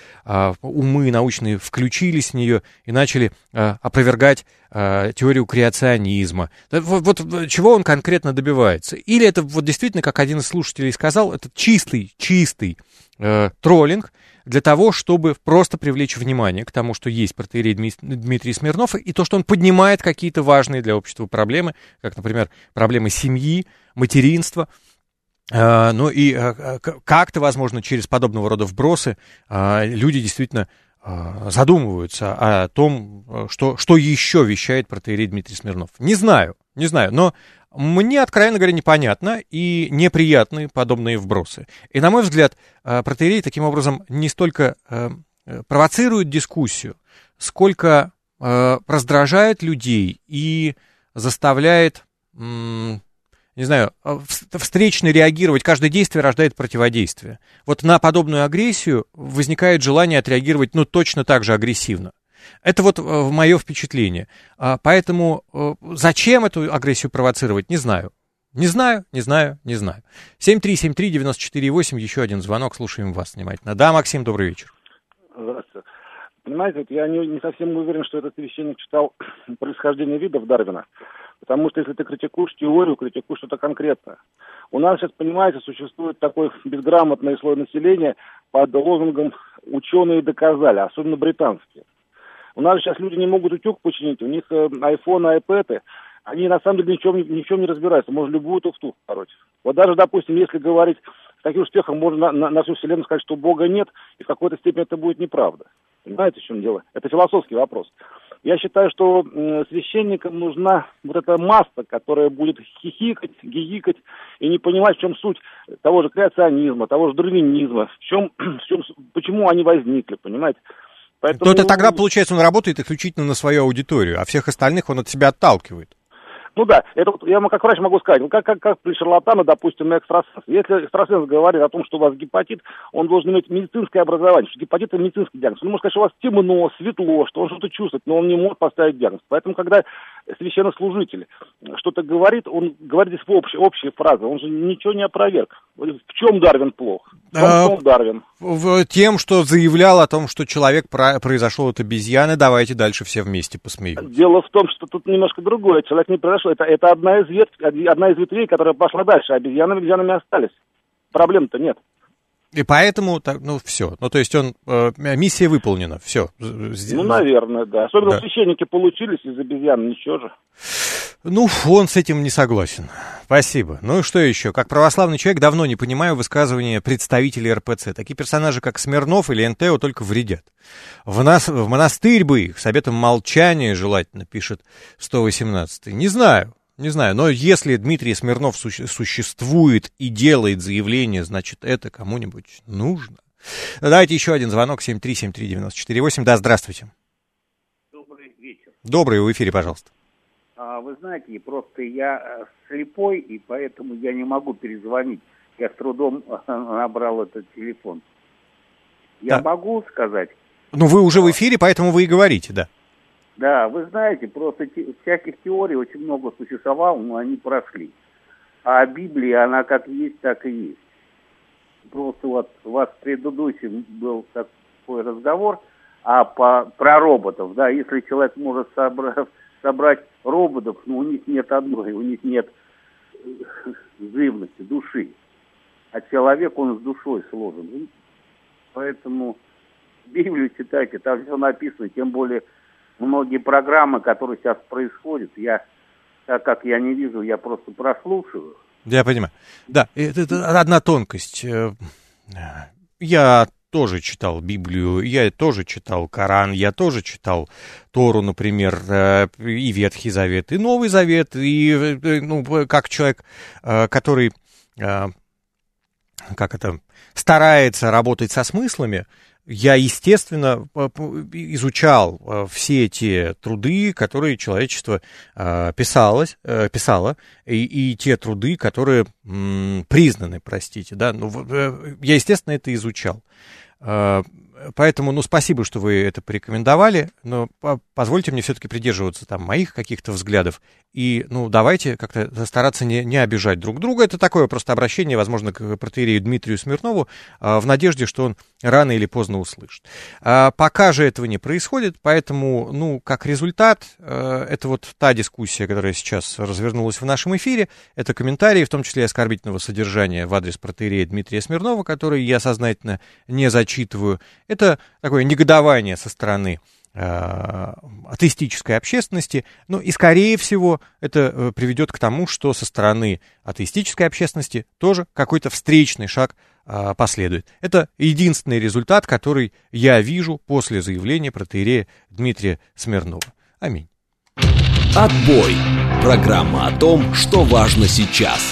умы научные включились в нее и начали опровергать теорию креационизма. Вот, вот чего он конкретно добивается? Или это вот действительно, как один из слушателей сказал, это чистый, чистый э, троллинг для того, чтобы просто привлечь внимание к тому, что есть протоиерей Дмитрий Смирнов, и то, что он поднимает какие-то важные для общества проблемы, как, например, проблемы семьи, материнства. Э, ну и э, как-то, возможно, через подобного рода вбросы э, люди действительно задумываются о том, что, что еще вещает протоиерей Дмитрий Смирнов. Не знаю, не знаю, но мне, откровенно говоря, непонятно и неприятны подобные вбросы. И, на мой взгляд, протоиерей таким образом не столько провоцирует дискуссию, сколько раздражает людей и заставляет, не знаю, встречно реагировать. Каждое действие рождает противодействие. Вот на подобную агрессию возникает желание отреагировать, ну, точно так же агрессивно. Это вот мое впечатление. Поэтому зачем эту агрессию провоцировать, не знаю. Не знаю, не знаю, не знаю. семь три семь три девять четыре восемь, еще один звонок, слушаем вас внимательно. Да, Максим, добрый вечер. Здравствуйте. Понимаете, вот я не, не совсем уверен, что этот священник читал «Происхождение видов» Дарвина. Потому что если ты критикуешь теорию, критикуешь что-то конкретное. У нас сейчас, понимаете, существует такой безграмотный слой населения под лозунгом «ученые доказали», особенно британские. У нас сейчас люди не могут утюг починить, у них айфоны, айпэды, они на самом деле ни в чем, ни в чем не разбираются, можно любую туфту пороть. Вот даже, допустим, если говорить с таким успехом, можно на, на, на всю вселенную сказать, что Бога нет, и в какой-то степени это будет неправда. Понимаете, в чем дело? Это философский вопрос. Я считаю, что э, священникам нужна вот эта масса, которая будет хихикать, гигикать и не понимать, в чем суть того же креационизма, того же дарвинизма, в чем, в чем, почему они возникли, понимаете? Поэтому... То это тогда, получается, он работает исключительно на свою аудиторию, а всех остальных он от себя отталкивает. Ну да, это вот я как врач могу сказать, ну как, как, как при шарлатане, допустим, на экстрасенс. Если экстрасенс говорит о том, что у вас гепатит, он должен иметь медицинское образование, что гепатит – это медицинский диагноз. Он может сказать, что у вас темно, светло, что он что-то чувствует, но он не может поставить диагноз. Поэтому, когда священнослужитель что-то говорит, он говорит здесь в общей, общей фразе, он же ничего не опроверг. В чем Дарвин плох? В том, а, в том Дарвин. В, тем, что заявлял о том, что человек про, произошел от обезьяны, давайте дальше все вместе посмеемся. Дело в том, что тут немножко другое. Человек не произошел. Это, это одна, из ветв, одна из ветвей, которая пошла дальше. Обезьяны обезьянами остались. Проблем-то нет. И поэтому, так, ну, все. Ну, то есть он, э, миссия выполнена, все. Ну, наверное, да. Особенно да. Священники получились из обезьян, ничего же. Ну, он с этим не согласен. Спасибо. Ну и что еще? Как православный человек давно не понимаю высказывания представителей эр пэ цэ. Такие персонажи, как Смирнов или эн тэ о, только вредят. В, нас, в монастырь бы их, с обетом молчания желательно, пишет сто восемнадцатый. Не знаю. Не знаю, но если Дмитрий Смирнов суще- существует и делает заявление, значит, это кому-нибудь нужно. Давайте еще один звонок, семь три семь три девять четыре восемь. Да, здравствуйте. Добрый вечер. Добрый, в эфире, пожалуйста. А, вы знаете, просто я слепой, и поэтому я не могу перезвонить. Я с трудом набрал этот телефон. Я да. могу сказать? Ну, вы уже в эфире, поэтому вы и говорите, да. Да, вы знаете, просто те, всяких теорий очень много существовало, но они прошли. А Библия, она как есть, так и есть. Просто вот у вас в предыдущем был такой разговор а по, про роботов, да, если человек может собрать, собрать роботов, но у них нет одной, у них нет живности, души. А человек, он с душой сложен. Поэтому Библию читайте, там все написано, тем более многие программы, которые сейчас происходят, я, так как я не вижу, я просто прослушиваю. Я понимаю. Да, это, это одна тонкость. Я тоже читал Библию, я тоже читал Коран, я тоже читал Тору, например, и Ветхий Завет, и Новый Завет, и, ну, как человек, который, как это, старается работать со смыслами, я, естественно, изучал все те труды, которые человечество писалось, писало, и, и те труды, которые признаны, простите, да, ну, я, естественно, это изучал. Поэтому, ну, спасибо, что вы это порекомендовали, но позвольте мне все-таки придерживаться там моих каких-то взглядов. И, ну, давайте как-то стараться не, не обижать друг друга. Это такое просто обращение, возможно, к протоиерею Дмитрию Смирнову, в надежде, что он рано или поздно услышит. Пока же этого не происходит, поэтому, ну, как результат, это вот та дискуссия, которая сейчас развернулась в нашем эфире, это комментарии, в том числе оскорбительного содержания в адрес протоиерея Дмитрия Смирнова, который я сознательно не зачитываю. Это такое негодование со стороны э, атеистической общественности, ну и, скорее всего, это э, приведет к тому, что со стороны атеистической общественности тоже какой-то встречный шаг э, последует. Это единственный результат, который я вижу после заявления протоиерея Дмитрия Смирнова. Аминь. Отбой. Программа о том, что важно сейчас.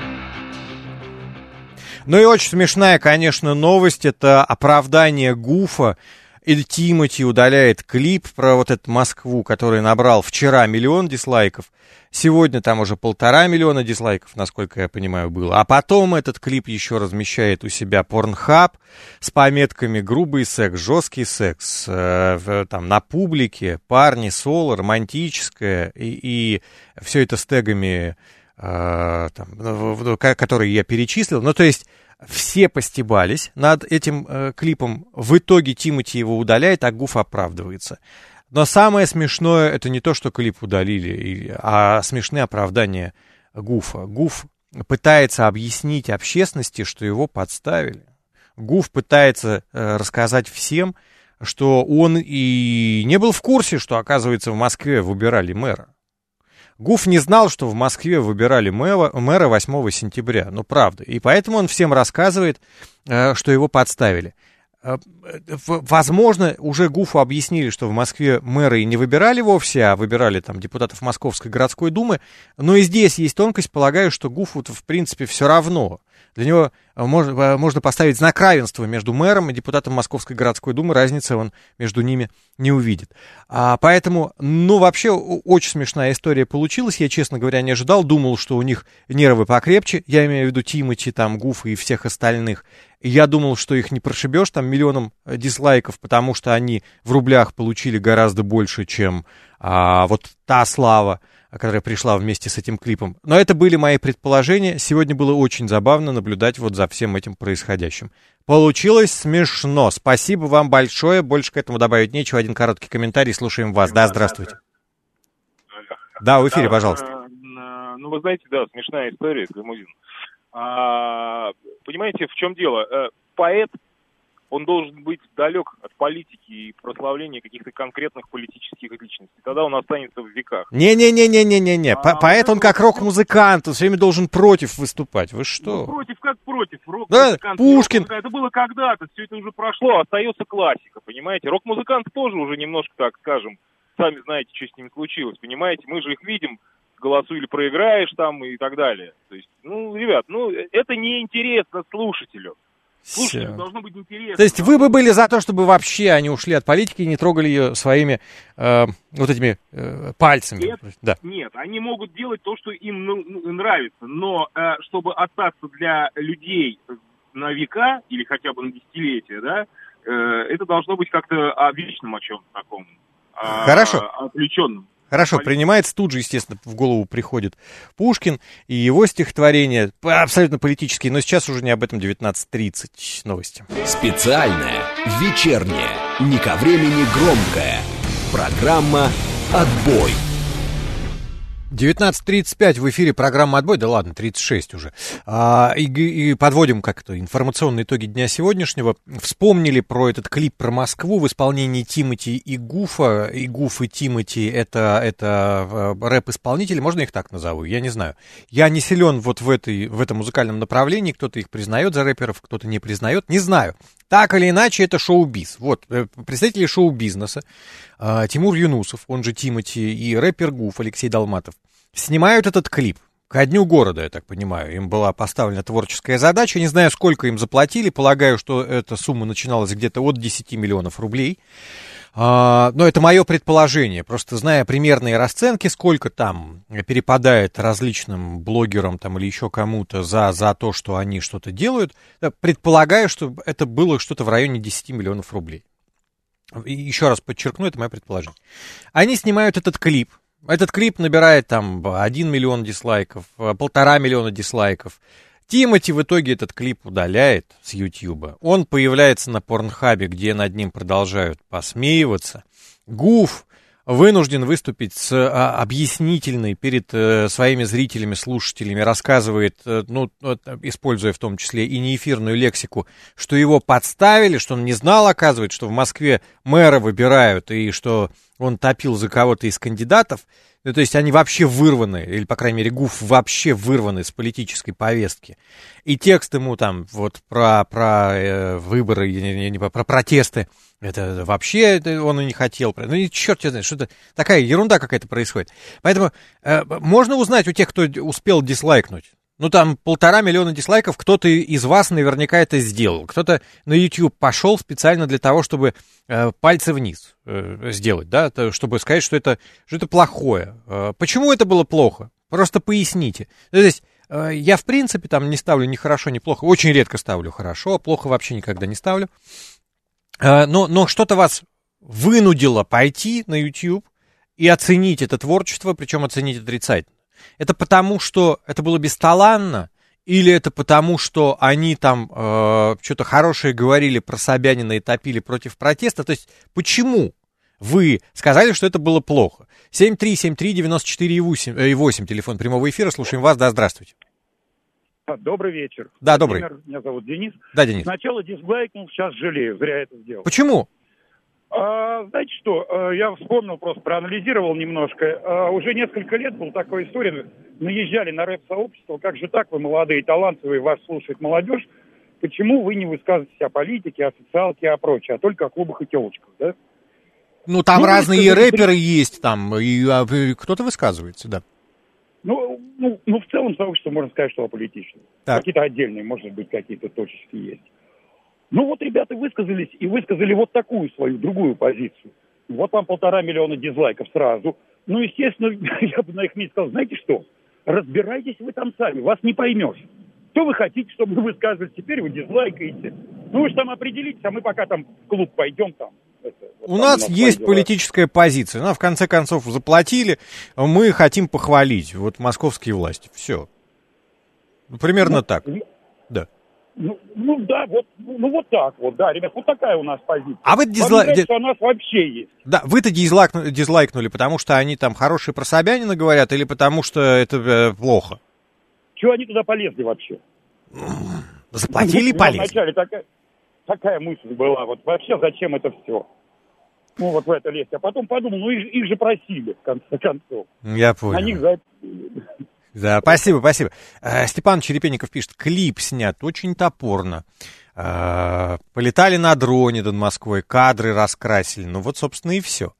Ну и очень смешная, конечно, новость, это оправдание Гуфа. Эль Тимати удаляет клип про вот эту Москву, который набрал вчера миллион дизлайков. Сегодня там уже полтора миллиона дизлайков, насколько я понимаю, было. А потом этот клип еще размещает у себя Pornhub с пометками «грубый секс», «жесткий секс», э, там на публике, парни, соло, романтическое, и, и все это с тегами, э, там, которые я перечислил. Ну, то есть все постебались над этим э, клипом. В итоге Тимати его удаляет, а Гуф оправдывается. Но самое смешное, это не то, что клип удалили, а смешные оправдания Гуфа. Гуф пытается объяснить общественности, что его подставили. Гуф пытается э, рассказать всем, что он и не был в курсе, что, оказывается, в Москве выбирали мэра. Гуф не знал, что в Москве выбирали мэра, мэра восьмого сентября, ну правда. И поэтому он всем рассказывает, э, что его подставили. Возможно, уже Гуфу объяснили, что в Москве мэры и не выбирали вовсе, а выбирали там депутатов Московской городской думы. Но и здесь есть тонкость, полагаю, что Гуфу в принципе все равно. Для него можно, можно поставить знак равенства между мэром и депутатом Московской городской думы, разницы он между ними не увидит. А, поэтому, ну, вообще, очень смешная история получилась, я, честно говоря, не ожидал, думал, что у них нервы покрепче, я имею в виду Тимати, там, Гуфа и всех остальных. Я думал, что их не прошибешь там миллионом дизлайков, потому что они в рублях получили гораздо больше, чем а, вот та слава, которая пришла вместе с этим клипом. Но это были мои предположения. Сегодня было очень забавно наблюдать вот за всем этим происходящим. Получилось смешно. Спасибо вам большое. Больше к этому добавить нечего. Один короткий комментарий. Слушаем вас. Да, здравствуйте. Да, в эфире, пожалуйста. Ну, вы знаете, да, смешная история, Гамузин. А, понимаете, в чем дело? Поэт, он должен быть далек от политики и прославления каких-то конкретных политических личностей. Тогда он останется в веках. Не-не-не-не-не-не-не. А, Поэт, он как рок-музыкант, он все время должен против выступать. Вы что? Ну, против как против. Да, Пушкин. Это было когда-то, все это уже прошло, остается классика, понимаете? Рок-музыканты тоже уже немножко, так скажем, сами знаете, что с ними случилось, понимаете? Мы же их видим, голосуй или проиграешь там и так далее. То есть, ну, ребят, ну, это неинтересно слушателю. Слушателю должно быть интересно. То есть вы бы были за то, чтобы вообще они ушли от политики и не трогали ее своими э, вот этими э, пальцами? Нет, да. Нет, они могут делать то, что им ну, нравится, но э, чтобы остаться для людей на века или хотя бы на десятилетия, да, э, это должно быть как-то о вечном о чем-то таком. О, Хорошо. О отвлеченном. Хорошо, принимается, тут же, естественно, в голову приходит Пушкин и его стихотворения, абсолютно политические, но сейчас уже не об этом. Девятнадцать тридцать новости. Специальная, вечерняя, не ко времени громкая программа «Отбой». девятнадцать тридцать пять в эфире программа «Отбой», да ладно, тридцать шесть уже. А, и, и подводим как-то информационные итоги дня сегодняшнего. Вспомнили про этот клип про Москву в исполнении Тимати и Гуфа. И Гуф, и Тимати это, это рэп-исполнители, можно их так назову, я не знаю. Я не силен вот в, этой, в этом музыкальном направлении, кто-то их признает за рэперов, кто-то не признает, не знаю. Так или иначе, это шоу-биз. Вот, представители шоу-бизнеса, э, Тимур Юнусов, он же Тимати, и рэпер Гуф Алексей Долматов, снимают этот клип ко Дню города, я так понимаю. Им была поставлена творческая задача. Не знаю, сколько им заплатили. Полагаю, что эта сумма начиналась где-то от десяти миллионов рублей. А, но это мое предположение. Просто зная примерные расценки, сколько там перепадает различным блогерам там, или еще кому-то за, за то, что они что-то делают, предполагаю, что это было что-то в районе десяти миллионов рублей. И еще раз подчеркну, это мое предположение. Они снимают этот клип. Этот клип набирает там один миллион дизлайков, полтора миллиона дизлайков. Тимати в итоге этот клип удаляет с Ютьюба. Он появляется на Порнхабе, где над ним продолжают посмеиваться. Гуф вынужден выступить с а, объяснительной перед э, своими зрителями, слушателями, рассказывает, э, ну, вот, используя в том числе и неэфирную лексику, что его подставили, что он не знал, оказывается, что в Москве мэра выбирают, и что он топил за кого-то из кандидатов. Ну, то есть они вообще вырваны, или, по крайней мере, Гуф вообще вырваны с политической повестки. И текст ему там вот про, про э, выборы, не, не, про протесты, это вообще это он и не хотел. Ну, и черт его знает, что-то такая ерунда какая-то происходит. Поэтому э, можно узнать у тех, кто успел дизлайкнуть. Ну, там полтора миллиона дизлайков, кто-то из вас наверняка это сделал. Кто-то на YouTube пошел специально для того, чтобы э, пальцы вниз э, сделать, да, чтобы сказать, что это, что это плохое. Э, почему это было плохо? Просто поясните. То есть, э, я, в принципе, там не ставлю ни хорошо, ни плохо. Очень редко ставлю хорошо, а плохо вообще никогда не ставлю. Э, но, но что-то вас вынудило пойти на YouTube и оценить это творчество, причем оценить отрицательно. Это потому, что это было бесталанно, или это потому, что они там э, что-то хорошее говорили про Собянина и топили против протеста? То есть почему вы сказали, что это было плохо? семь три семь три девяносто четыре восемь, телефон прямого эфира, слушаем вас, да, здравствуйте. Добрый вечер. Да, добрый. Меня зовут Денис. Да, Денис. Сначала дизлайкнул, сейчас жалею, зря это сделал. Почему? А, знаете что, я вспомнил, просто проанализировал немножко. А, уже несколько лет была такая история, наезжали на рэп-сообщество, как же так, вы молодые, талантливые, вас слушает молодежь, почему вы не высказываетесь о политике, о социалке, о прочее, а только о клубах и телочках, да? Ну, там ну, разные сказать, рэперы при... есть, там, и, а, кто-то высказывается, да. Ну, ну, ну, в целом сообщество, можно сказать, что аполитично. Так. Какие-то отдельные, может быть, какие-то точечки есть. Ну, вот ребята высказались и высказали вот такую свою, другую позицию. Вот вам полтора миллиона дизлайков сразу. Ну, естественно, я бы на их месте сказал, знаете что, разбирайтесь вы там сами, вас не поймешь. Что вы хотите, чтобы вы высказывались, теперь вы дизлайкаете. Ну, вы же там определитесь, а мы пока там в клуб пойдем там. Это, вот у там нас у нас есть дела. политическая позиция. Нам, в конце концов, заплатили. Мы хотим похвалить. Вот московские власти. Все. Примерно ну, так. Да. Ну, ну да, вот, ну вот так вот, да, ребят, вот такая у нас позиция. А вы дизлайк... что у нас вообще есть. Да, вы-то дизлайкнули, дизлайкнули, потому что они там хорошие про Собянина говорят, или потому что это э, плохо? Чего они туда полезли вообще? Заплатили и полезли. Вначале такая, такая мысль была, вот вообще зачем это все? Ну вот в это лезть. А потом подумал, ну их, их же просили, в конце концов. Я понял. На них за... Да, спасибо, спасибо. Степан Черепенников пишет, клип снят очень топорно. Полетали на дроне над Москвой, кадры раскрасили. Ну вот, собственно, и все.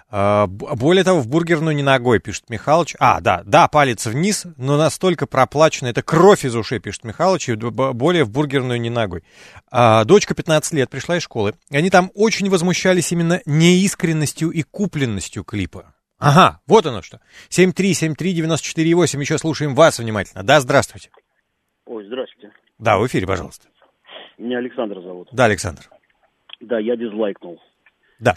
Более того, в бургерную не ногой, пишет Михалыч. А, да, да, палец вниз, но настолько проплачено. Это кровь из ушей, пишет Михалыч, и более в бургерную не ногой. Дочка пятнадцать лет пришла из школы, и они там очень возмущались именно неискренностью и купленностью клипа. Ага, вот оно что. семь три семь три девяносто четыре восемь. Еще слушаем вас внимательно. Да, здравствуйте. Ой, здравствуйте. Да, в эфире, пожалуйста. Меня Александр зовут. Да, Александр. Да, я дизлайкнул. Да.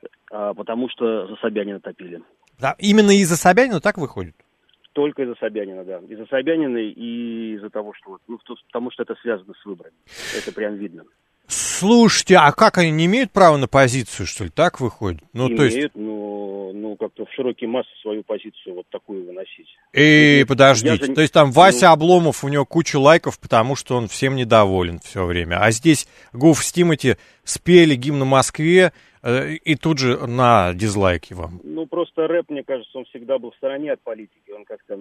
А, потому что за Собянина топили. Да, именно из-за Собянина так выходит? Только из-за Собянина, да. Из-за Собянина и из-за того, что... Ну, потому что это связано с выборами. Это прям видно. Слушайте, а как они не имеют права на позицию, что ли? Так выходит? Ну, имеют, то есть... но ну, как-то в широкие массы свою позицию вот такую выносить. Эй, ну, подождите, за... то есть там Вася ну... Обломов, у него куча лайков, потому что он всем недоволен все время. А здесь Гуф с Тимати спели гимн Москве, э, и тут же на дизлайки вам. Ну, просто рэп, мне кажется, он всегда был в стороне от политики. Он как-то...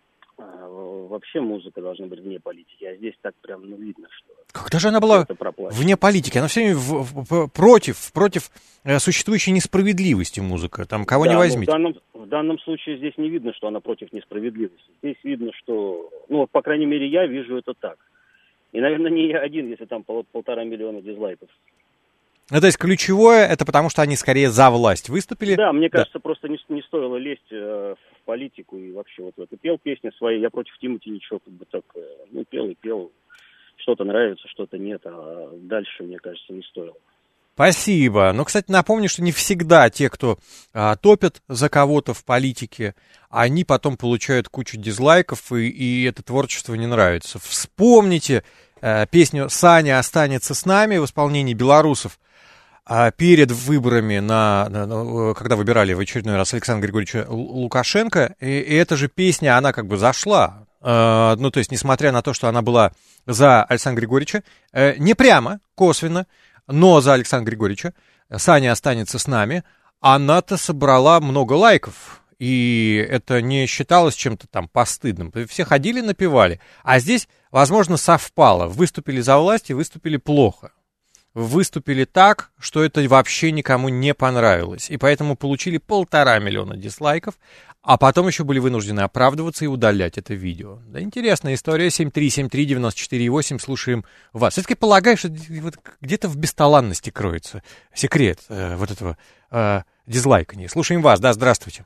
А, вообще музыка должна быть вне политики, а здесь так прям, ну, видно, что... Когда же она была вне политики? Она все время в, в, против, против э, существующей несправедливости музыка. Там кого да, не возьмите. В данном, в данном случае здесь не видно, что она против несправедливости. Здесь видно, что... Ну, вот, по крайней мере, я вижу это так. И, наверное, не я один, если там пол, полтора миллиона дизлайков. Ну, то есть ключевое, это потому что они скорее за власть выступили? Да, мне да. кажется, просто не, не стоило лезть э, в политику и вообще вот в это. Пел песни свои, я против Тимати ничего, как бы так, э, ну, пел и пел. Что-то нравится, что-то нет, а дальше, мне кажется, не стоило. Спасибо. Но, кстати, напомню, что не всегда те, кто а, топят за кого-то в политике, они потом получают кучу дизлайков, и, и это творчество не нравится. Вспомните а, песню «Саня останется с нами» в исполнении белорусов а, перед выборами, на, на, на, когда выбирали в очередной раз Александра Григорьевича Лукашенко. И, и эта же песня, она как бы зашла. Uh, ну, то есть, несмотря на то, что она была за Александра Григорьевича, uh, не прямо, косвенно, но за Александра Григорьевича, Саня останется с нами, она-то собрала много лайков, и это не считалось чем-то там постыдным. Все ходили, напевали, а здесь, возможно, совпало. Выступили за власть и выступили плохо. Выступили так, что это вообще никому не понравилось. И поэтому получили полтора миллиона дизлайков, а потом еще были вынуждены оправдываться и удалять это видео. Да, интересная история. семь три семь три девяносто четыре восемь. Слушаем вас. Все-таки полагаю, что вот где-то в бесталанности кроется секрет э, вот этого э, дизлайкания. Слушаем вас. Да, здравствуйте.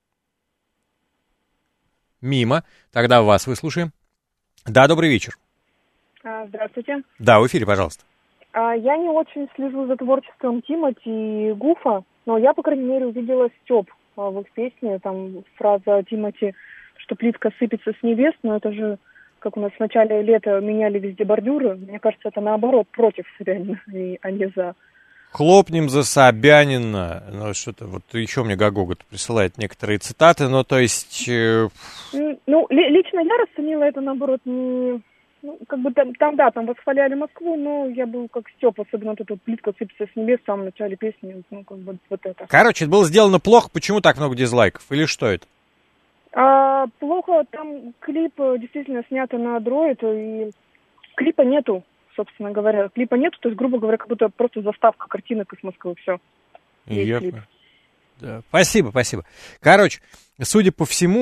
Мимо. Тогда вас выслушаем. Да, добрый вечер. Здравствуйте. Да, в эфире, пожалуйста. Я не очень слежу за творчеством Тимати и Гуфа, но я, по крайней мере, увидела стёб в их песне. Там фраза Тимати, что плитка сыпется с небес, но это же, как у нас в начале лета меняли везде бордюры. Мне кажется, это наоборот, против реально, а не за. Хлопнем за Собянина. Ну, что-то вот еще мне Гагогот присылает некоторые цитаты, но то есть... Э... Ну, ли, лично я расценила это, наоборот, не... Ну, как бы там, там, да, там восхваляли Москву, но я был как Степ, особенно вот эта плитка сыпется с небес в самом начале песни, ну, как бы вот это. Короче, это было сделано плохо, почему так много дизлайков, или что это? А, плохо, там клип действительно снят на Android, и клипа нету, собственно говоря, клипа нету, то есть, грубо говоря, как будто просто заставка картинок из Москвы, все. Ясно. Да. Спасибо, спасибо. Короче, судя по всему,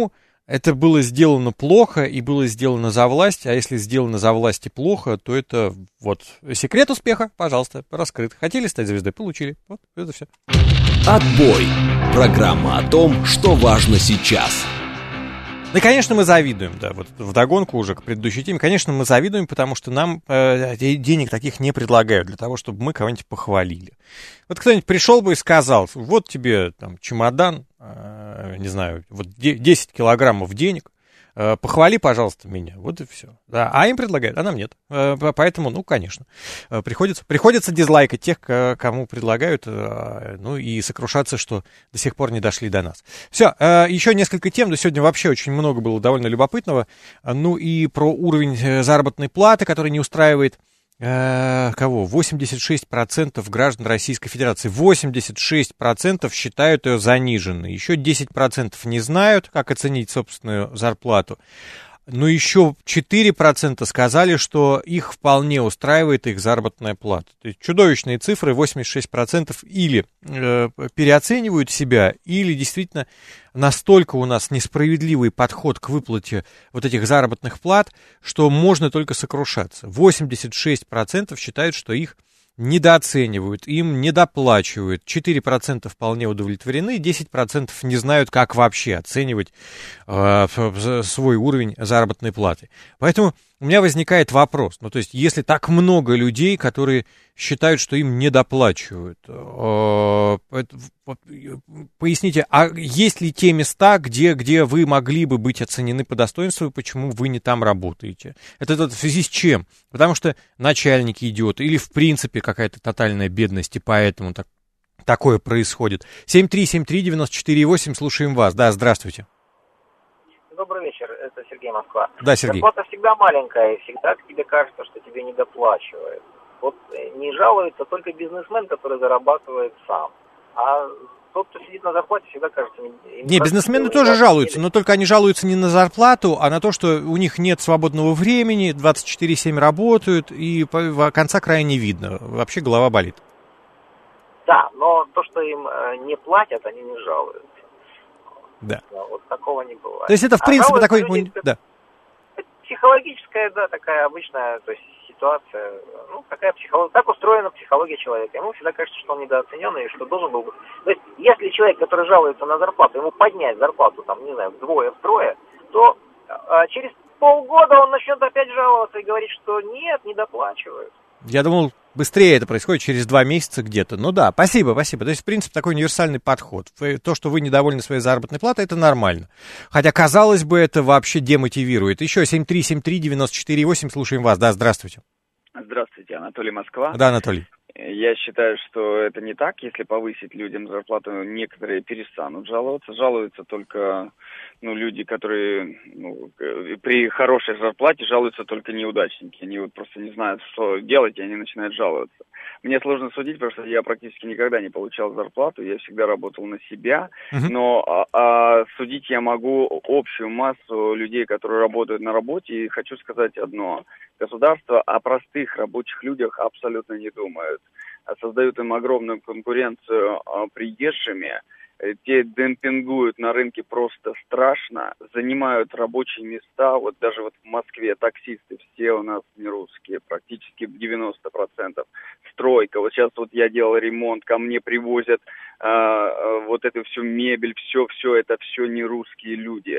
Это было сделано плохо и было сделано за власть, а если сделано за власть и плохо, то это вот секрет успеха, пожалуйста, раскрыт. Хотели стать звездой, получили. Вот это все. Отбой. Программа о том, что важно сейчас. Ну и, конечно, мы завидуем, да, вот вдогонку уже к предыдущей теме. Конечно, мы завидуем, потому что нам э, денег таких не предлагают для того, чтобы мы кого-нибудь похвалили. Вот кто-нибудь пришел бы и сказал, вот тебе там чемодан, э, не знаю, вот десять килограммов денег, э, похвали, пожалуйста, меня, вот и все. Да, а им предлагают, а нам нет. Э, поэтому, ну, конечно, э, приходится, приходится дизлайкать тех, кому предлагают, э, ну и сокрушаться, что до сих пор не дошли до нас. Все, э, еще несколько тем, да сегодня вообще очень много было довольно любопытного. Ну и про уровень заработной платы, который не устраивает э, кого? восемьдесят шесть процентов граждан Российской Федерации. восемьдесят шесть процентов считают ее заниженной. Еще десять процентов не знают, как оценить собственную зарплату. Но еще четыре процента сказали, что их вполне устраивает их заработная плата. То есть чудовищные цифры, восемьдесят шесть процентов или э, переоценивают себя, или действительно настолько у нас несправедливый подход к выплате вот этих заработных плат, что можно только сокрушаться. восемьдесят шесть процентов считают, что их недооценивают, им недоплачивают, четыре процента вполне удовлетворены, десять процентов не знают, как вообще оценивать э, свой уровень заработной платы. Поэтому у меня возникает вопрос, ну то есть если так много людей, которые считают, что им недоплачивают, э, поясните, а есть ли те места, где, где вы могли бы быть оценены по достоинству, и почему вы не там работаете? Это, это в связи с чем? Потому что начальники идиоты, или в принципе какая-то тотальная бедность, и поэтому так, такое происходит. семь три семь три девять четыре восемь, слушаем вас. Да, здравствуйте. Добрый вечер, это Сергей, Москва. Да, Сергей. Зарплата всегда маленькая, и всегда тебе кажется, что тебе недоплачивают. Вот не жалуется только бизнесмен, который зарабатывает сам. А тот, кто сидит на зарплате, всегда кажется... Не, бизнесмены тоже жалуются, но только они жалуются не на зарплату, а на то, что у них нет свободного времени, двадцать четыре семь работают, и конца края не видно. Вообще голова болит. Да, но то, что им не платят, они не жалуются. Да. Вот такого не бывает. То есть это, в принципе, а такой... Люди, да. Психологическая, да, такая обычная, то есть ситуация, ну, такая психология, так устроена психология человека. Ему всегда кажется, что он недооцененный и что должен был бы... То есть, если человек, который жалуется на зарплату, ему поднять зарплату, там, не знаю, вдвое, втрое, то а, через полгода он начнет опять жаловаться и говорить, что нет, недоплачивают. Я думал, быстрее это происходит, через два месяца где-то. Ну да, спасибо, спасибо. То есть, в принципе, такой универсальный подход. То, что вы недовольны своей заработной платой, это нормально. Хотя, казалось бы, это вообще демотивирует. Еще семь три семь три девять четыре восемь, слушаем вас. Да, здравствуйте. Здравствуйте, Анатолий, Москва. Да, Анатолий. Я считаю, что это не так. Если повысить людям зарплату, некоторые перестанут жаловаться. Жалуются только ну, люди, которые ну, при хорошей зарплате жалуются только неудачники. Они вот просто не знают, что делать, и они начинают жаловаться. Мне сложно судить, потому что я практически никогда не получал зарплату. Я всегда работал на себя. Uh-huh. Но а, а, судить я могу общую массу людей, которые работают на работе. И хочу сказать одно. Государство о простых рабочих людях абсолютно не думает. Создают им огромную конкуренцию а, приезжими. Те демпингуют на рынке просто страшно, занимают рабочие места, вот даже вот в Москве таксисты все у нас не русские, практически девяносто процентов. Стройка, вот сейчас вот я делал ремонт, ко мне привозят э, вот эту всю мебель, все-все, это все не русские люди.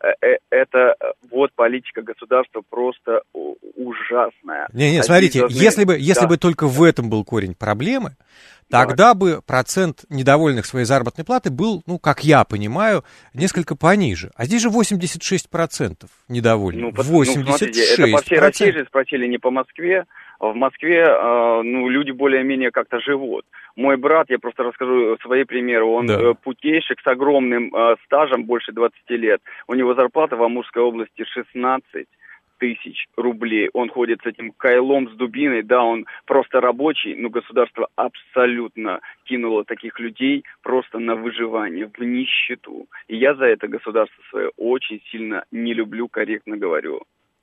Это вот политика государства просто ужасная. Не-не, смотрите, должны... если бы, если да. бы только в этом был корень проблемы, тогда да. бы процент недовольных своей заработной платы был, ну, как я понимаю, несколько пониже. А здесь же восемьдесят шесть процентов недовольных. Ну, восемьдесят шесть процентов. Ну, смотрите, это по всей России же спросили, не по Москве. В Москве, э, ну, люди более-менее как-то живут. Мой брат, я просто расскажу свои примеры, он да. э, путейщик с огромным э, стажем, больше двадцати лет. У него зарплата в Амурской области шестнадцать тысяч рублей. Он ходит с этим кайлом, с дубиной, да, он просто рабочий, но государство абсолютно кинуло таких людей просто на выживание, в нищету. И я за это государство свое очень сильно не люблю, корректно говорю.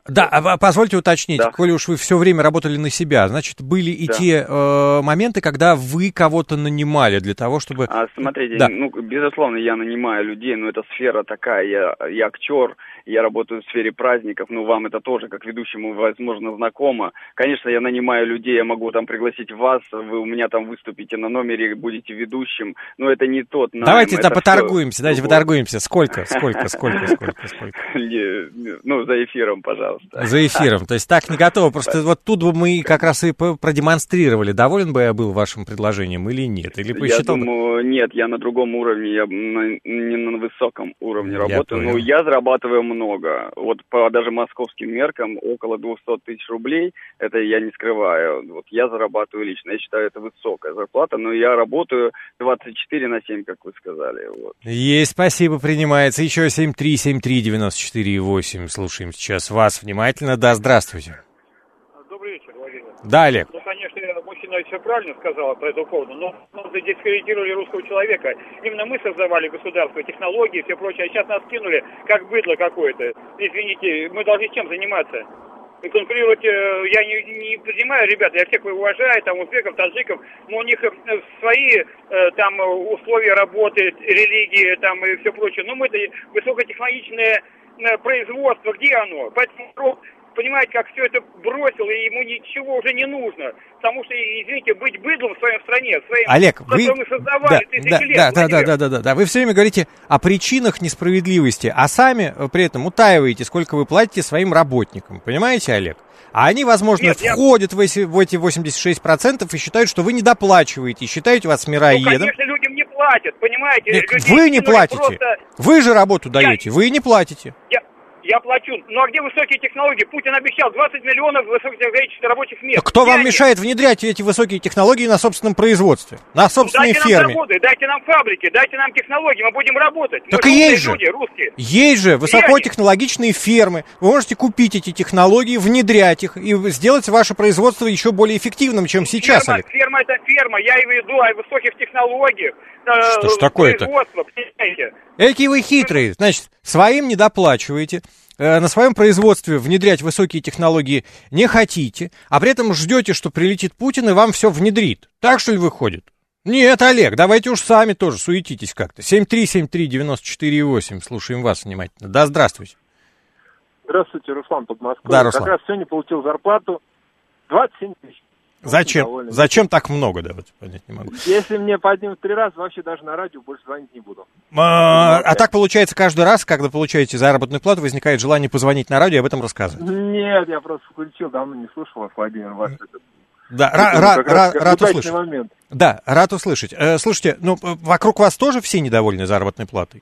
Да, а позвольте уточнить, Да. коли уж вы все время работали на себя, значит, были и Да. те э, моменты, когда вы кого-то нанимали для того, чтобы... А, смотрите, Да. ну, безусловно, я нанимаю людей, но эта сфера такая, я, я актер, я работаю в сфере праздников, ну, вам это тоже, как ведущему, возможно, знакомо. Конечно, я нанимаю людей, я могу там пригласить вас, вы у меня там выступите на номере, будете ведущим, но это не тот найм. Давайте это тогда поторгуемся, давайте другое. поторгуемся. Сколько, сколько, сколько, сколько, сколько? Не, Ну, за эфиром, пожалуйста. За эфиром. То есть так не готово. Просто вот тут бы мы как раз и по- продемонстрировали, доволен бы я был вашим предложением или нет. Или Я посчитал бы... думаю, нет, я на другом уровне, я на- не на высоком уровне Я работаю, понял. но я зарабатываю много. Вот по даже московским меркам около двести тысяч рублей, это я не скрываю. Вот я зарабатываю лично, я считаю, это высокая зарплата, но я работаю двадцать четыре на семь, как вы сказали. Вот. Есть, спасибо, принимается. Еще семь три семь три девяносто четыре восемь. Слушаем сейчас вас внимательно. Да, здравствуйте. Добрый вечер, Владимир. Да, Олег. Ну, конечно, мужчина все правильно сказал по этому поводу, но мы дискредитировали русского человека. Именно мы создавали государство, технологии и все прочее, а сейчас нас кинули как быдло какое-то. Извините, мы должны чем заниматься? И конкурировать, э, я не, не понимаю, ребята, я всех уважаю, там, узбеков, таджиков, но у них э, свои э, там условия работы, религии, там, и все прочее. Но мы-то высокотехнологичное э, производство, где оно? Поэтому понимаете, как все это бросил, и ему ничего уже не нужно. Потому что, извините, быть быдлом в своей стране, в своем, Олег, вы... мы создавали да, тысячи да, лет. да, да, да, Владимир. да, да, да, да. Вы все время говорите о причинах несправедливости, а сами при этом утаиваете, сколько вы платите своим работникам. Понимаете, Олег? А они, возможно, Нет, я- входят в эти, в эти восемьдесят шесть процентов и считают, что вы недоплачиваете, считают вас Ну, мироедом. конечно, людям не платят, понимаете? Нет, Людей вы не кинули платите. просто- Вы же работу даете, вы не платите. Я, я плачу. Ну а где высокие технологии? Путин обещал двадцать миллионов высокотехнологических рабочих мест. Кто Где вам они? мешает внедрять эти высокие технологии на собственном производстве, на собственной Дайте ферме? нам заводы, дайте нам фабрики, дайте нам технологии, мы будем работать. Так мы и умные есть же. люди, русские. Есть же высокотехнологичные фермы. Вы можете купить эти технологии, внедрять их и сделать ваше производство еще более эффективным, чем сейчас, Ферма, Олег. ферма это ферма, я и веду о высоких технологиях. э, Что ж такое-то? производства, понимаете? Эки вы хитрые. Значит, своим не доплачиваете, э, на своем производстве внедрять высокие технологии не хотите, а при этом ждете, что прилетит Путин и вам все внедрит. Так что ли выходит? Нет, Олег, давайте уж сами тоже суетитесь как-то. семь три семь три девяносто четыре восемь. Слушаем вас внимательно. Да, здравствуйте. Здравствуйте, Руслан Подмосковье. Да, Руслан. Как раз сегодня получил зарплату двадцать семь тысяч. Зачем? довольный. Зачем так много, да, вот понять не могу. Если мне поднимут три раза, вообще даже на радио больше звонить не буду. А, а так получается каждый раз, когда получаете заработную плату, возникает желание позвонить на радио и об этом рассказывать. Нет, я просто включил, давно не слушал вас, Владимир, ваш этот. Да, Это ра- был ра- как ра- раз рад удачный услышать. момент. Да, рад услышать. Э, слушайте, ну, э, вокруг вас тоже все недовольны заработной платой?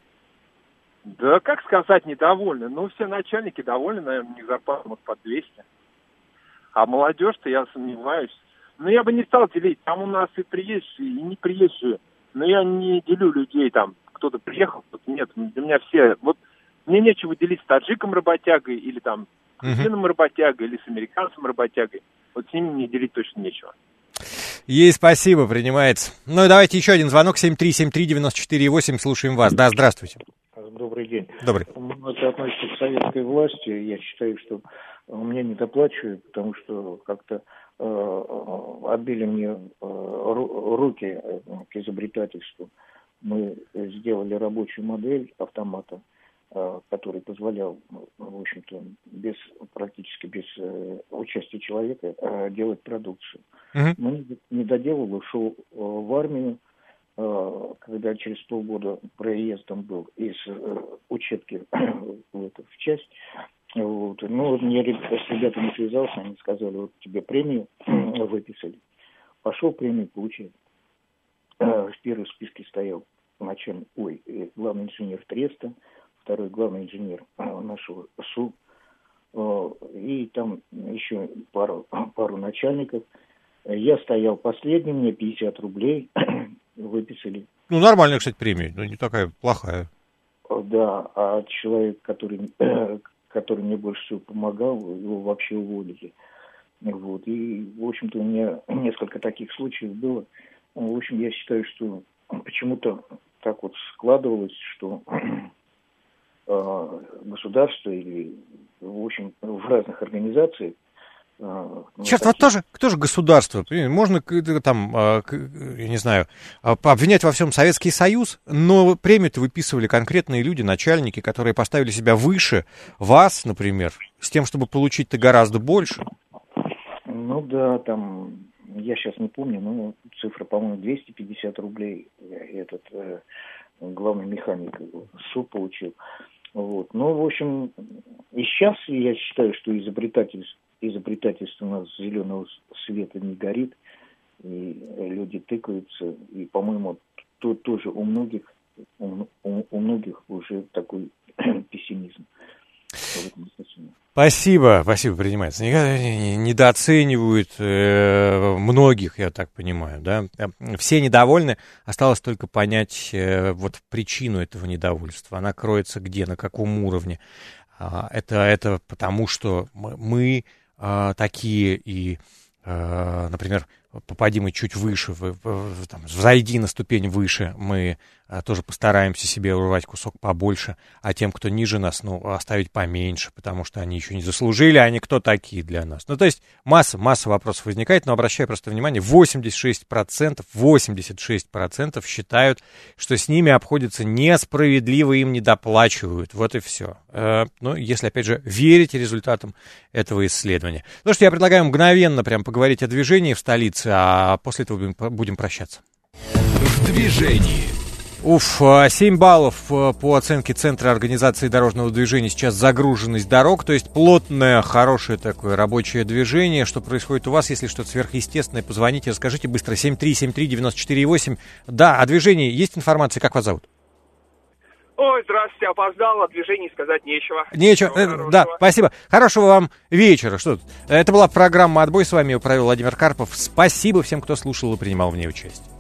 Да, как сказать, недовольны. Ну, все начальники довольны, наверное, у них зарплата вот по двести. А молодежь-то, я сомневаюсь. Ну, я бы не стал делить. Там у нас и приезжие, и не приезжие. Но я не делю людей там. Кто-то приехал, кто-то нет. Для меня все... Вот мне нечего делить с таджиком-работягой или там с грузином-работягой или с американцем-работягой. Вот с ними мне делить точно нечего. Ей спасибо, принимается. Ну и давайте еще один звонок, семь три семь три девяносто четыре восемь, слушаем вас. Да, здравствуйте. Добрый день. Добрый. Это относится к советской власти. Я считаю, что у меня не доплачивают, потому что как-то э, отбили мне э, ру- руки э, к изобретательству. Мы сделали рабочую модель автомата, э, который позволял, в общем-то, без, практически без э, участия человека э, делать продукцию. Мгм. Но не, не доделал, ушел э, в армию, э, когда через полгода проездом был из э, учебки в, это, в часть. Вот. Ну, вот мне ребят- с ребятами связался, они сказали, вот тебе премию выписали. Пошел премию получать. Э, В первом списке стоял начальник, ой, э, главный инженер Треста, второй главный инженер э, нашего СУ, э, и там еще пару, пару начальников. Я стоял последним, мне пятьдесят рублей выписали. Ну, нормальная, кстати, премия, но не такая плохая. Да, а человек, который, который мне больше всего помогал, его вообще уволили. Вот. И, в общем-то, у меня несколько таких случаев было. В общем, я считаю, что почему-то так вот складывалось, что э, государства или, в общем, в разных организациях. Э, Черт, вот тоже, кто же государство? Можно там, э, я не знаю, обвинять во всем Советский Союз, но премию-то выписывали конкретные люди, начальники, которые поставили себя выше вас, например, с тем, чтобы получить-то гораздо больше. Ну да, там, я сейчас не помню, но цифра, по-моему, двести пятьдесят рублей этот э, главный механик суд получил. Вот. Ну, в общем, и сейчас я считаю, что изобретательство, изобретательство у нас зеленого света не горит, и люди тыкаются, и, по-моему, тут тоже у многих, у, у, у многих уже такой пессимизм. Спасибо, спасибо, принимается. Недооценивают э, многих, я так понимаю, да. Все недовольны, осталось только понять э, вот причину этого недовольства. Она кроется где, на каком уровне. А, это, это потому, что мы а, такие и, а, например, попади мы чуть выше, в, в, там, взойди на ступень выше, мы а, тоже постараемся себе урвать кусок побольше, а тем, кто ниже нас, ну, оставить поменьше, потому что они еще не заслужили, а они кто такие для нас. Ну, то есть масса, масса вопросов возникает, но обращаю просто внимание, восемьдесят шесть процентов, восемьдесят шесть процентов считают, что с ними обходятся несправедливо, им недоплачивают. Вот и все. Э, ну, если, опять же, верите результатам этого исследования. Ну что, я предлагаю мгновенно прям поговорить о движении в столице, а после этого будем, будем прощаться. В движении. Уф, семь баллов по оценке Центра организации дорожного движения сейчас загруженность дорог, то есть плотное, хорошее такое рабочее движение. Что происходит у вас, если что-то сверхъестественное, позвоните, расскажите быстро. семь три семь три девяносто четыре восемь. Да, о движении есть информация, как вас зовут? Ой, здравствуйте, опоздал, о движении сказать нечего. Нечего, э, да, спасибо. Хорошего вам вечера. Что тут? Это была программа «Отбой», с вами ее провел Владимир Карпов. Спасибо всем, кто слушал и принимал в ней участие.